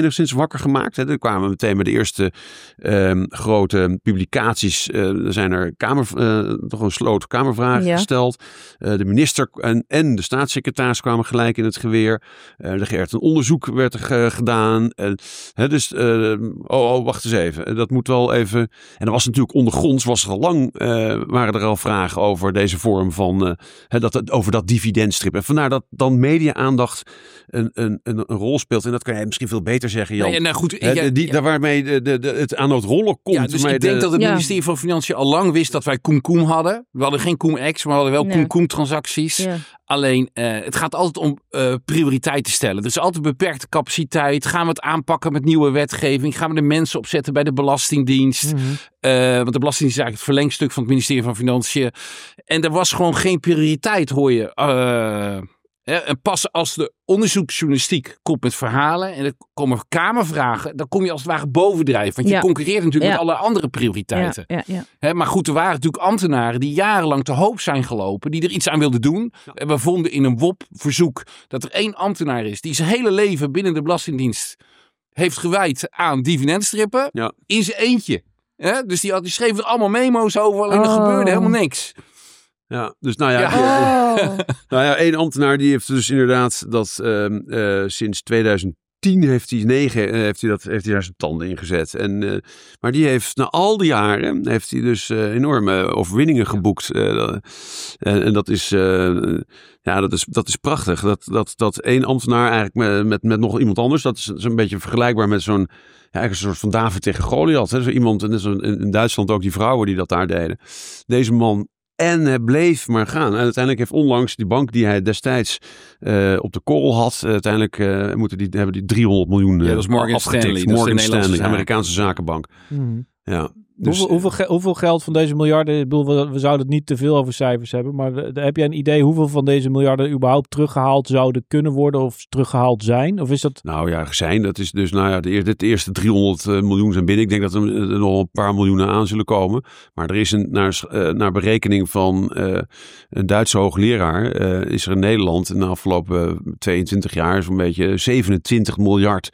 enigszins wakker gemaakt. Hè. Er kwamen meteen met de eerste um, grote publicaties. Uh, er zijn er kamer, uh, toch een sloot kamervragen ja. gesteld. Uh, de minister en, en de staatssecretaris kwamen gelijk in het geweer. Uh, er werd een onderzoek werd er, uh, gedaan. Uh, hè, dus, uh, oh, oh, wacht eens even. Dat moet wel even... En er was natuurlijk ondergronds, was er al lang, uh, waren er al vragen over deze vorm van, uh, hè, dat, over dat dividendstrip. En vandaar dat dan media-aandacht een, een, een, een rol speelt. En dat kan jij misschien veel beter zeggen, Jan. Nee, nou goed, hè, ja, die, ja. Waarmee de, de, de, het aan het rollen komt. Ja, dus ik denk de, dat het ja. ministerie van Financiën al lang wist dat wij Koem Koem hadden. We hadden geen Koem-Ex, maar we hadden wel Nee. Koem Koem transacties. Ja. Alleen, uh, het gaat altijd om uh, prioriteiten stellen. Er is altijd beperkte capaciteit. Gaan we het aanpakken met nieuwe wetgeving? Gaan we de mensen opzetten bij de Belastingdienst? Mm-hmm. Uh, want de Belastingdienst is eigenlijk het verlengstuk van het ministerie van Financiën. En er was gewoon geen prioriteit, hoor je. Uh, En pas als de onderzoeksjournalistiek komt met verhalen en er komen kamervragen, dan kom je als het ware bovendrijven. Want je ja. concurreert natuurlijk ja. met alle andere prioriteiten. Ja, ja, ja. He, maar goed, er waren natuurlijk ambtenaren die jarenlang te hoop zijn gelopen, die er iets aan wilden doen. Ja. En we vonden in een W O P-verzoek dat er één ambtenaar is die zijn hele leven binnen de Belastingdienst heeft gewijd aan dividendstrippen. Ja. In zijn eentje. He, dus die, die schreef er allemaal memo's over, alleen oh. er gebeurde helemaal niks. Ja, dus nou ja, ja. Oh. nou ja, één ambtenaar die heeft dus inderdaad dat uh, uh, sinds tweeduizend tien heeft hij negen, uh, heeft hij dat, heeft hij daar zijn tanden in gezet. En, uh, maar die heeft na al die jaren heeft hij dus uh, enorme overwinningen geboekt. Uh, en, en dat is, uh, ja, dat is, dat is prachtig. Dat, dat, dat één ambtenaar eigenlijk met, met, met nog iemand anders, dat is, dat is een beetje vergelijkbaar met zo'n, ja, eigenlijk een soort van David tegen Goliath. Hè? Zo iemand, en zo in, in Duitsland ook die vrouwen die dat daar deden. Deze man. En hij bleef maar gaan. En uiteindelijk heeft onlangs die bank die hij destijds uh, op de korrel had. Uh, uiteindelijk uh, moeten die, hebben die driehonderd miljoen uh, ja, dat is Morgan afgetikt. Stanley. Morgan dat is de Stanley, zaak. Amerikaanse zakenbank. Mm-hmm. Ja. Dus, hoeveel, hoeveel, ge- hoeveel geld van deze miljarden, ik bedoel, we, we zouden het niet te veel over cijfers hebben, maar de, de, heb jij een idee hoeveel van deze miljarden überhaupt teruggehaald zouden kunnen worden of teruggehaald zijn? Of is dat... Nou ja, zijn, dat is dus, nou ja, de, de, de eerste driehonderd miljoen zijn binnen. Ik denk dat er, er nog een paar miljoenen aan zullen komen. Maar er is een, naar, uh, naar berekening van uh, een Duitse hoogleraar, uh, is er in Nederland in de afgelopen tweeëntwintig jaar zo'n beetje zevenentwintig miljard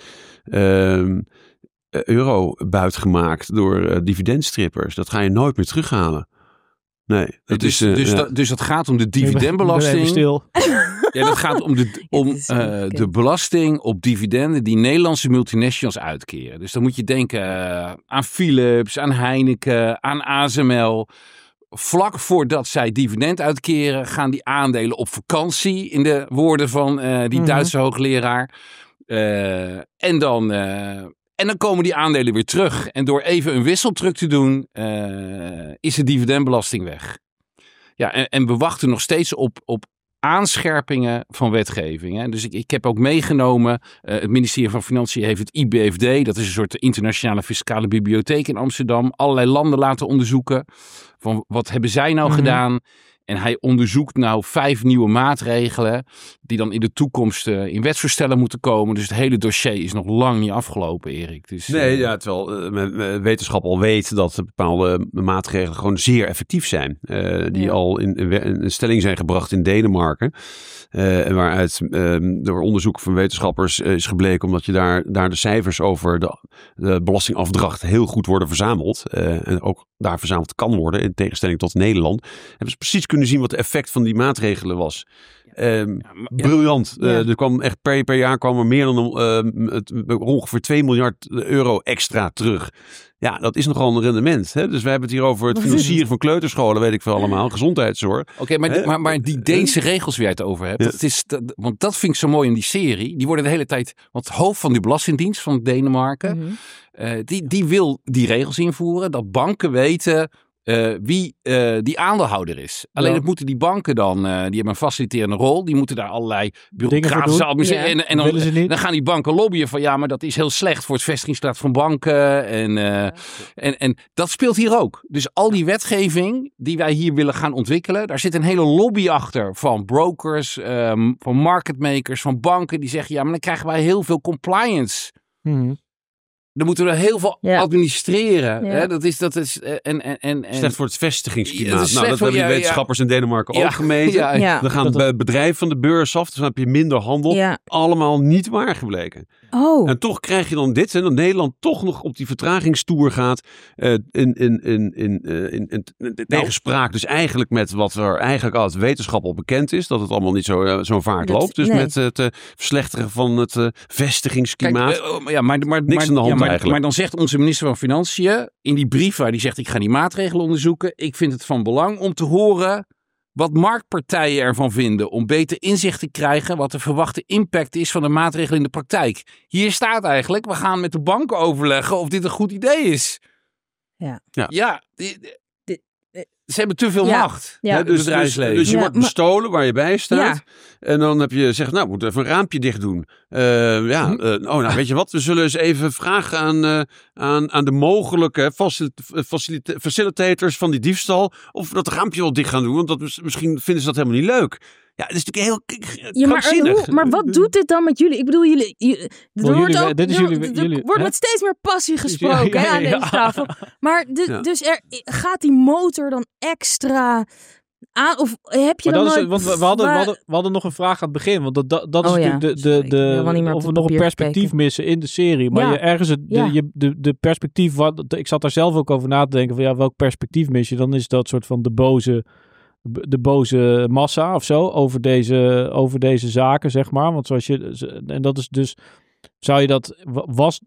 uh, euro buitgemaakt door uh, dividendstrippers. Dat ga je nooit meer terughalen. Nee. Dat dus, is, uh, dus, ja. dat, dus dat gaat om de dividendbelasting. Stil. Ja, dat gaat om, de, om uh, de belasting op dividenden die Nederlandse multinationals uitkeren. Dus dan moet je denken uh, aan Philips, aan Heineken, aan A S M L. Vlak voordat zij dividend uitkeren, gaan die aandelen op vakantie, in de woorden van uh, die mm-hmm. Duitse hoogleraar. Uh, en dan... Uh, En dan komen die aandelen weer terug. En door even een wisseltruc te doen, uh, is de dividendbelasting weg. Ja, en, en we wachten nog steeds op, op aanscherpingen van wetgeving. Hè. Dus ik, ik heb ook meegenomen, uh, het ministerie van Financiën heeft het I B F D, dat is een soort internationale fiscale bibliotheek in Amsterdam, allerlei landen laten onderzoeken. Van wat hebben zij nou mm-hmm. gedaan? En hij onderzoekt nou vijf nieuwe maatregelen die dan in de toekomst uh, in wetsvoorstellen moeten komen. Dus het hele dossier is nog lang niet afgelopen, Erik. Dus, nee, uh, ja, terwijl uh, wetenschap al weet dat bepaalde maatregelen gewoon zeer effectief zijn. Uh, die ja. al in, in, in stelling zijn gebracht in Denemarken. Uh, en waaruit uh, door onderzoek van wetenschappers uh, is gebleken, omdat je daar, daar de cijfers over de, de belastingafdracht heel goed worden verzameld. Uh, en ook daar verzameld kan worden, in tegenstelling tot Nederland. Hebben ze precies kunnen zien wat het effect van die maatregelen was. Um, ja, maar, briljant. Ja. Uh, er kwam echt per, per jaar kwam er meer dan uh, het, ongeveer twee miljard euro extra terug. Ja, dat is nogal een rendement. Hè? Dus we hebben het hier over het financieren van kleuterscholen, weet ik veel allemaal. Gezondheidszorg. Oké, okay, maar, maar, maar die Deense regels waar je het over hebt. Ja. Dat is, dat, want dat vind ik zo mooi in die serie. Die worden de hele tijd, want het hoofd van de Belastingdienst van Denemarken, mm-hmm. uh, die, die wil die regels invoeren. Dat banken weten Uh, wie uh, die aandeelhouder is. Alleen ja. dat moeten die banken dan, uh, die hebben een faciliterende rol, die moeten daar allerlei bureaucratische administratie. Ja. En, en dan, dan gaan die banken lobbyen van ja, maar dat is heel slecht voor het vestigingsstaat van banken. En, uh, ja. en, en dat speelt hier ook. Dus al die wetgeving die wij hier willen gaan ontwikkelen, daar zit een hele lobby achter van brokers, um, van marketmakers, van banken die zeggen ja, maar dan krijgen wij heel veel compliance. Hmm. Dan moeten we heel veel ja. administreren. Ja. Hè? Dat is, dat is, en, en, en, en... Slecht voor het vestigingsklimaat. Ja, nou, dat hebben die ja, wetenschappers ja. in Denemarken ja. ook gemeten. Ja, ja. Ja. Dan gaan dat... bedrijven van de beurs af. Dus dan heb je minder handel. Ja. Allemaal niet waar gebleken. Oh. En toch krijg je dan dit. En dat Nederland toch nog op die vertragingstoer gaat. Uh, in, in, in, in, uh, in, in, in tegenspraak. Dus eigenlijk met wat er eigenlijk al het wetenschap al bekend is. Dat het allemaal niet zo, uh, zo'n vaart dat, loopt. Dus nee. met het uh, verslechteren van het uh, vestigingsklimaat. Kijk, uh, ja, maar, maar, Niks maar, aan de hand ja, maar, eigenlijk. Maar dan zegt onze minister van Financiën in die brief waar die zegt ik ga die maatregelen onderzoeken. Ik vind het van belang om te horen wat marktpartijen ervan vinden. Om beter inzicht te krijgen wat de verwachte impact is van de maatregelen in de praktijk. Hier staat eigenlijk, we gaan met de banken overleggen of dit een goed idee is. Ja. Ja. ja die, die, Ze hebben te veel ja. macht. Ja. Ja, dus, dus, dus je ja, wordt bestolen waar je bij staat. Ja. En dan heb je gezegd, nou, we moeten even een raampje dicht doen. Uh, ja, uh, oh, nou, weet je wat? We zullen eens even vragen aan, uh, aan, aan de mogelijke facilit- facilit- facilitators van die diefstal. Of we dat raampje wel dicht gaan doen. Want dat, misschien vinden ze dat helemaal niet leuk. Ja, het is natuurlijk heel ja, maar, hoe, maar wat doet dit dan met jullie? Ik bedoel, jullie... jullie er jullie, wordt, ook, dit is er, jullie, er jullie, wordt met steeds meer passie gesproken ja, ja, ja, hè, aan deze ja. tafel. Maar de, ja. dus er, gaat die motor dan extra aan? Of heb je maar dan dat nooit... is, want we hadden, we, hadden, we hadden nog een vraag aan het begin. Want dat, dat, dat is oh, natuurlijk ja. de... de, de, de of we nog een perspectief kijken. missen in de serie. Maar ja. je, ergens het, ja. de, je, de, de perspectief... Wat, ik zat daar zelf ook over na te denken. Van ja, welk perspectief mis je? Dan is dat soort van de boze... de boze massa of zo over deze, over deze zaken, zeg maar. Want zoals je... En dat is dus... Zou je dat... Was...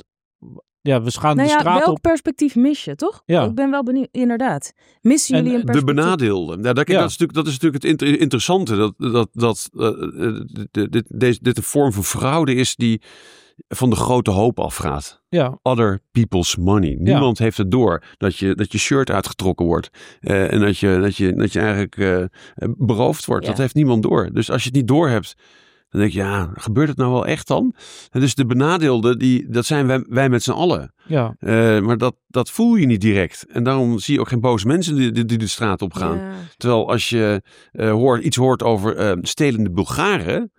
Ja, we gaan nou de ja, straat welk op... perspectief mis je, toch? Ja. Ik ben wel benieuwd, inderdaad. Missen jullie en een perspectief? De benadeelden. Ja, dat, ja. dat, is natuurlijk, dat is natuurlijk het inter- interessante. Dat, dat, dat uh, dit, dit, deze, dit een vorm van fraude is die van de grote hoop afgaat. Ja. Other people's money. Niemand ja. heeft het door dat je, dat je shirt uitgetrokken wordt. Uh, en dat je, dat, je, dat je eigenlijk uh, beroofd wordt. Ja. Dat heeft niemand door. Dus als je het niet door hebt... Dan denk je, ja, gebeurt het nou wel echt dan? En dus de benadeelden, die, dat zijn wij, wij met z'n allen. Ja. Uh, maar dat, dat voel je niet direct. En daarom zie je ook geen boze mensen die, die, die de straat op gaan. Ja. Terwijl als je uh, hoort, iets hoort over uh, stelende Bulgaren...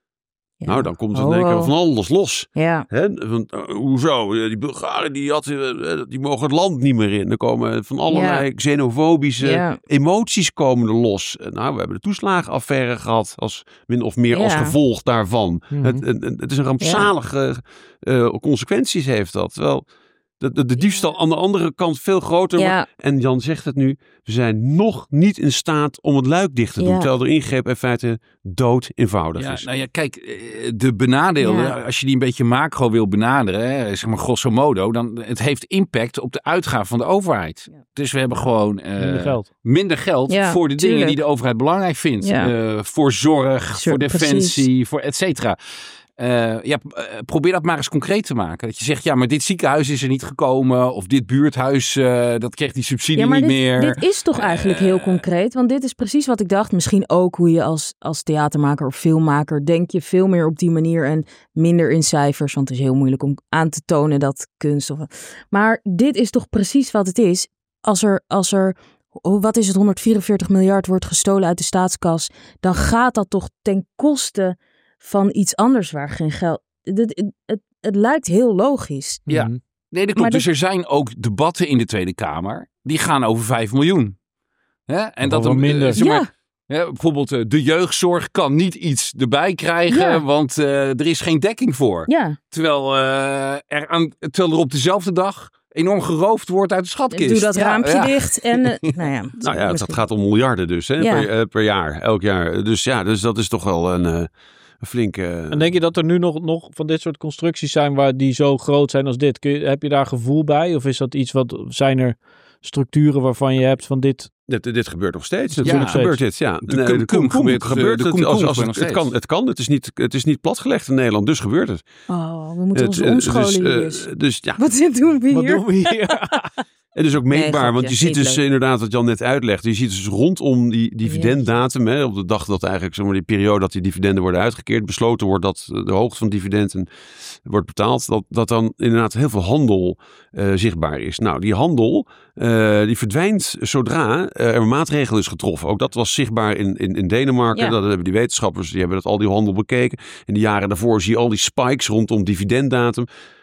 Ja. Nou, dan komt er oh, denk ik van alles los. Ja. Hè? Want, uh, hoezo? Die Bulgaren die, had, uh, die mogen het land niet meer in. Er komen van allerlei ja. xenofobische ja. emoties komen er los. Uh, nou, we hebben de toeslagenaffaire gehad als min of meer ja. als gevolg daarvan. Mm-hmm. Het, het, het is een rampzalige ja. uh, consequenties heeft dat. Terwijl de, de, de diefstal ja. aan de andere kant veel groter ja. wordt. En Jan zegt het nu. We zijn nog niet in staat om het luik dicht te doen. Ja. Terwijl de ingreep in feite dood eenvoudig ja, is. Nou ja, kijk, de benadeelden, ja. als je die een beetje macro wil benaderen, hè, zeg maar grosso modo, dan het heeft impact op de uitgaven van de overheid. Ja. Dus we hebben gewoon uh, minder geld, minder geld ja, voor de tuurlijk. dingen die de overheid belangrijk vindt. Ja. Uh, voor zorg, Sur- voor defensie, precies. voor et cetera. Uh, ja, probeer dat maar eens concreet te maken. Dat je zegt, ja, maar dit ziekenhuis is er niet gekomen. Of dit buurthuis, uh, dat kreeg die subsidie ja, maar niet dit, meer. Dit is toch eigenlijk uh, heel concreet? Want dit is precies wat ik dacht. Misschien ook hoe je als, als theatermaker of filmmaker... denk je veel meer op die manier en minder in cijfers. Want het is heel moeilijk om aan te tonen dat kunst... Of, maar dit is toch precies wat het is. Als er... Als er wat is het, honderdvierenveertig miljard wordt gestolen uit de staatskas... dan gaat dat toch ten koste... van iets anders waar geen geld... Het, het, het, het lijkt heel logisch. Ja, nee, dat klopt. Dus dit... er zijn ook debatten in de Tweede Kamer... die gaan over vijf miljoen. Hè? En dat dan minder. Zeg maar, ja. Ja, bijvoorbeeld de jeugdzorg kan niet iets erbij krijgen... Ja. want uh, er is geen dekking voor. Ja. Terwijl, uh, er aan, terwijl er op dezelfde dag... enorm geroofd wordt uit de schatkist. Doe dat ja, raampje ja. dicht. En, uh, nou ja, nou ja, het, het gaat om miljarden dus, hè, ja. per, uh, per jaar, elk jaar. Dus ja, dus dat is toch wel een, uh, een flinke... En denk je dat er nu nog, nog van dit soort constructies zijn waar die zo groot zijn als dit? Kun je, heb je daar gevoel bij? Of is dat iets wat, zijn er structuren waarvan je hebt van dit... Dit, dit gebeurt nog steeds. Ja, Natuurlijk gebeurt dit, ja. De kum, kum gebeurt, gebeurt het. Als, als het, het, kan, het kan. Het is, niet, het is niet platgelegd in Nederland, dus gebeurt het. Oh, we moeten ons omscholen hier dus. Uh, dus ja. Wat doen we hier? Wat doen we hier? Het is ook meetbaar, nee, want je ziet dus leuk. inderdaad wat Jan net uitlegt. Je ziet dus rondom die dividenddatum, hè, op de dag dat eigenlijk, zeg maar, die periode dat die dividenden worden uitgekeerd, besloten wordt dat de hoogte van dividenden wordt betaald, dat, dat dan inderdaad heel veel handel uh, zichtbaar is. Nou, die handel, uh, die verdwijnt zodra uh, er een maatregel is getroffen. Ook dat was zichtbaar in, in, in Denemarken. Ja. Dat hebben die wetenschappers, die hebben dat al die handel bekeken. In de jaren daarvoor zie je al die spikes rondom dividenddatum.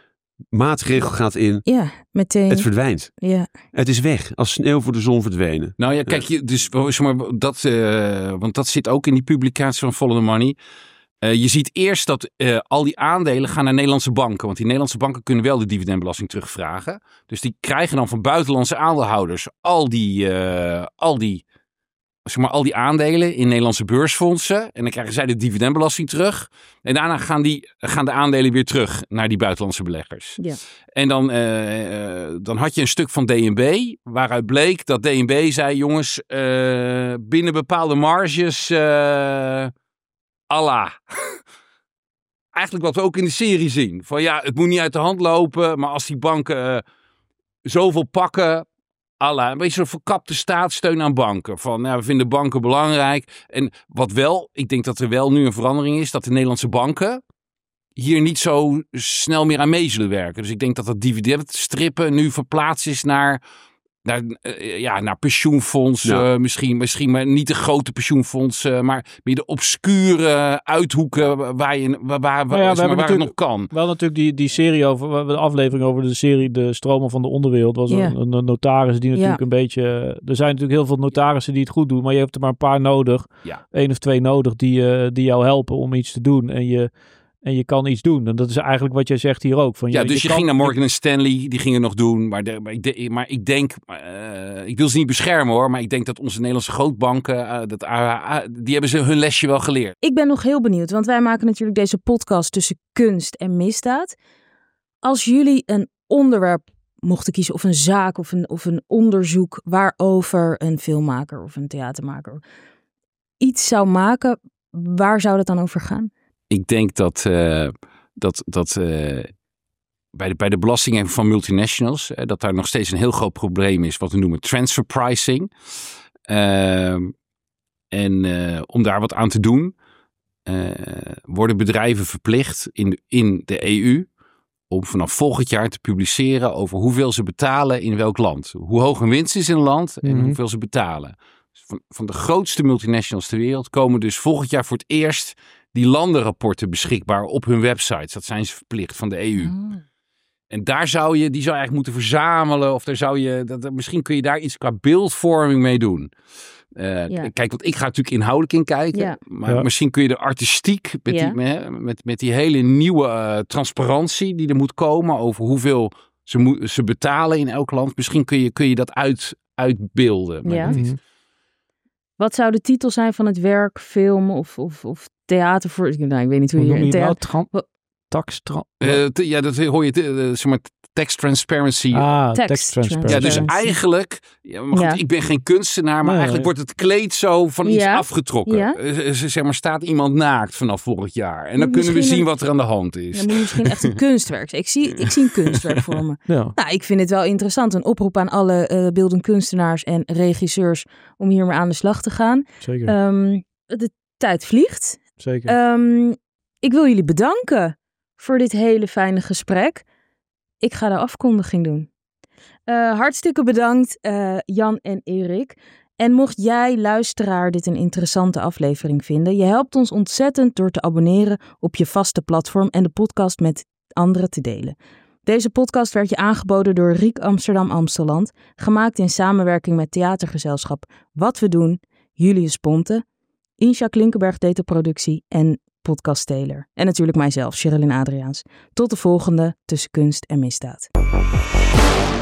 maatregel gaat in. Ja, meteen. Het verdwijnt. Ja. Het is weg. Als sneeuw voor de zon verdwenen. Nou ja, kijk, je, dus, zeg maar, dat, uh, want dat zit ook in die publicatie van Follow the Money. Uh, je ziet eerst dat uh, al die aandelen gaan naar Nederlandse banken. Want die Nederlandse banken kunnen wel de dividendbelasting terugvragen. Dus die krijgen dan van buitenlandse aandeelhouders al die, uh, al die, zeg maar, al die aandelen in Nederlandse beursfondsen. En dan krijgen zij de dividendbelasting terug. En daarna gaan, die, gaan de aandelen weer terug naar die buitenlandse beleggers. Ja. En dan, uh, uh, dan had je een stuk van D N B. Waaruit bleek dat D N B zei, jongens, uh, binnen bepaalde marges... Uh, Allah. Eigenlijk wat we ook in de serie zien. Van ja, het moet niet uit de hand lopen. Maar als die banken uh, zoveel pakken. Allah. Een beetje zo'n verkapte staatssteun aan banken. Van ja, we vinden banken belangrijk. En wat wel, ik denk dat er wel nu een verandering is. Dat de Nederlandse banken hier niet zo snel meer aan mee zullen werken. Dus ik denk dat dat dividendstrippen nu verplaatst is naar... Naar, uh, ja, naar pensioenfondsen, ja. misschien, misschien maar niet de grote pensioenfondsen, maar meer de obscure uithoeken waar, je, waar, waar, nou ja, waar, waar het nog kan. Wel natuurlijk die, die serie over, de aflevering over de serie De Stromen van de Onderwereld, was yeah. een, een notaris die natuurlijk ja. een beetje, er zijn natuurlijk heel veel notarissen die het goed doen, maar je hebt er maar een paar nodig, ja. één of twee nodig die, uh, die jou helpen om iets te doen en je... En je kan iets doen. En dat is eigenlijk wat jij zegt hier ook. Van ja, je, dus je, je je kan... ging naar Morgan Stanley. Die gingen nog doen. Maar, de, maar, ik, de, maar ik denk... Uh, ik wil ze niet beschermen hoor. Maar ik denk dat onze Nederlandse grootbanken... Uh, dat, uh, uh, die hebben ze hun lesje wel geleerd. Ik ben nog heel benieuwd. Want wij maken natuurlijk deze podcast tussen kunst en misdaad. Als jullie een onderwerp mochten kiezen... Of een zaak of een, of een onderzoek... waarover een filmmaker of een theatermaker... iets zou maken... waar zou dat dan over gaan? Ik denk dat, uh, dat, dat uh, bij, de, bij de belastingen van multinationals, uh, dat daar nog steeds een heel groot probleem is wat we noemen transfer pricing. Uh, en uh, om daar wat aan te doen, uh, worden bedrijven verplicht in de, in de E U om vanaf volgend jaar te publiceren over hoeveel ze betalen in welk land. Hoe hoog een winst is in een land en mm-hmm. hoeveel ze betalen. Van, van de grootste multinationals ter wereld komen dus volgend jaar voor het eerst die landenrapporten beschikbaar op hun websites. Dat zijn ze verplicht van de E U. Oh. En daar zou je, die zou je eigenlijk moeten verzamelen. Of daar zou je, dat, misschien kun je daar iets qua beeldvorming mee doen. Uh, ja. Kijk, want ik ga natuurlijk inhoudelijk in kijken. Ja. Maar ja. misschien kun je er artistiek, met, ja. die, met, met die hele nieuwe uh, transparantie die er moet komen. Over hoeveel ze, mo- ze betalen in elk land. Misschien kun je, kun je dat uit, uitbeelden. Ja. Mm-hmm. Wat zou de titel zijn van het werk, film of, of, of theater voor? Nou, ik weet niet hoe, hoe je, je theater... nou? Tra- tax, tra- uh, te, ja, dat hoor je, uh, zeg maar, tax transparency. Ah, tax, tax transparency. Ja, dus eigenlijk, ja, maar goed, ja. ik ben geen kunstenaar, maar nee, eigenlijk wordt het kleed zo van iets ja. afgetrokken. Ja. Uh, zeg maar, staat iemand naakt vanaf volgend jaar. En dan moet kunnen we zien een, wat er aan de hand is. Dan moet je misschien echt een kunstwerk. Ik zie, ik zie een kunstwerk voor me. Ja. Nou, ik vind het wel interessant. Een oproep aan alle uh, beeldend kunstenaars en regisseurs om hier maar aan de slag te gaan. Zeker. Um, de tijd vliegt. Zeker. Um, ik wil jullie bedanken voor dit hele fijne gesprek. Ik ga de afkondiging doen. Uh, hartstikke bedankt uh, Jan en Erik. En mocht jij, luisteraar, dit een interessante aflevering vinden... je helpt ons ontzettend door te abonneren op je vaste platform... en de podcast met anderen te delen. Deze podcast werd je aangeboden door Riek Amsterdam Amsteland... gemaakt in samenwerking met theatergezelschap Wat We Doen... Julius Ponte, Insha Klinkenberg deed de productie en podcastteler. En natuurlijk mijzelf, Sherilyn Adriaans. Tot de volgende Tussen Kunst en Misdaad.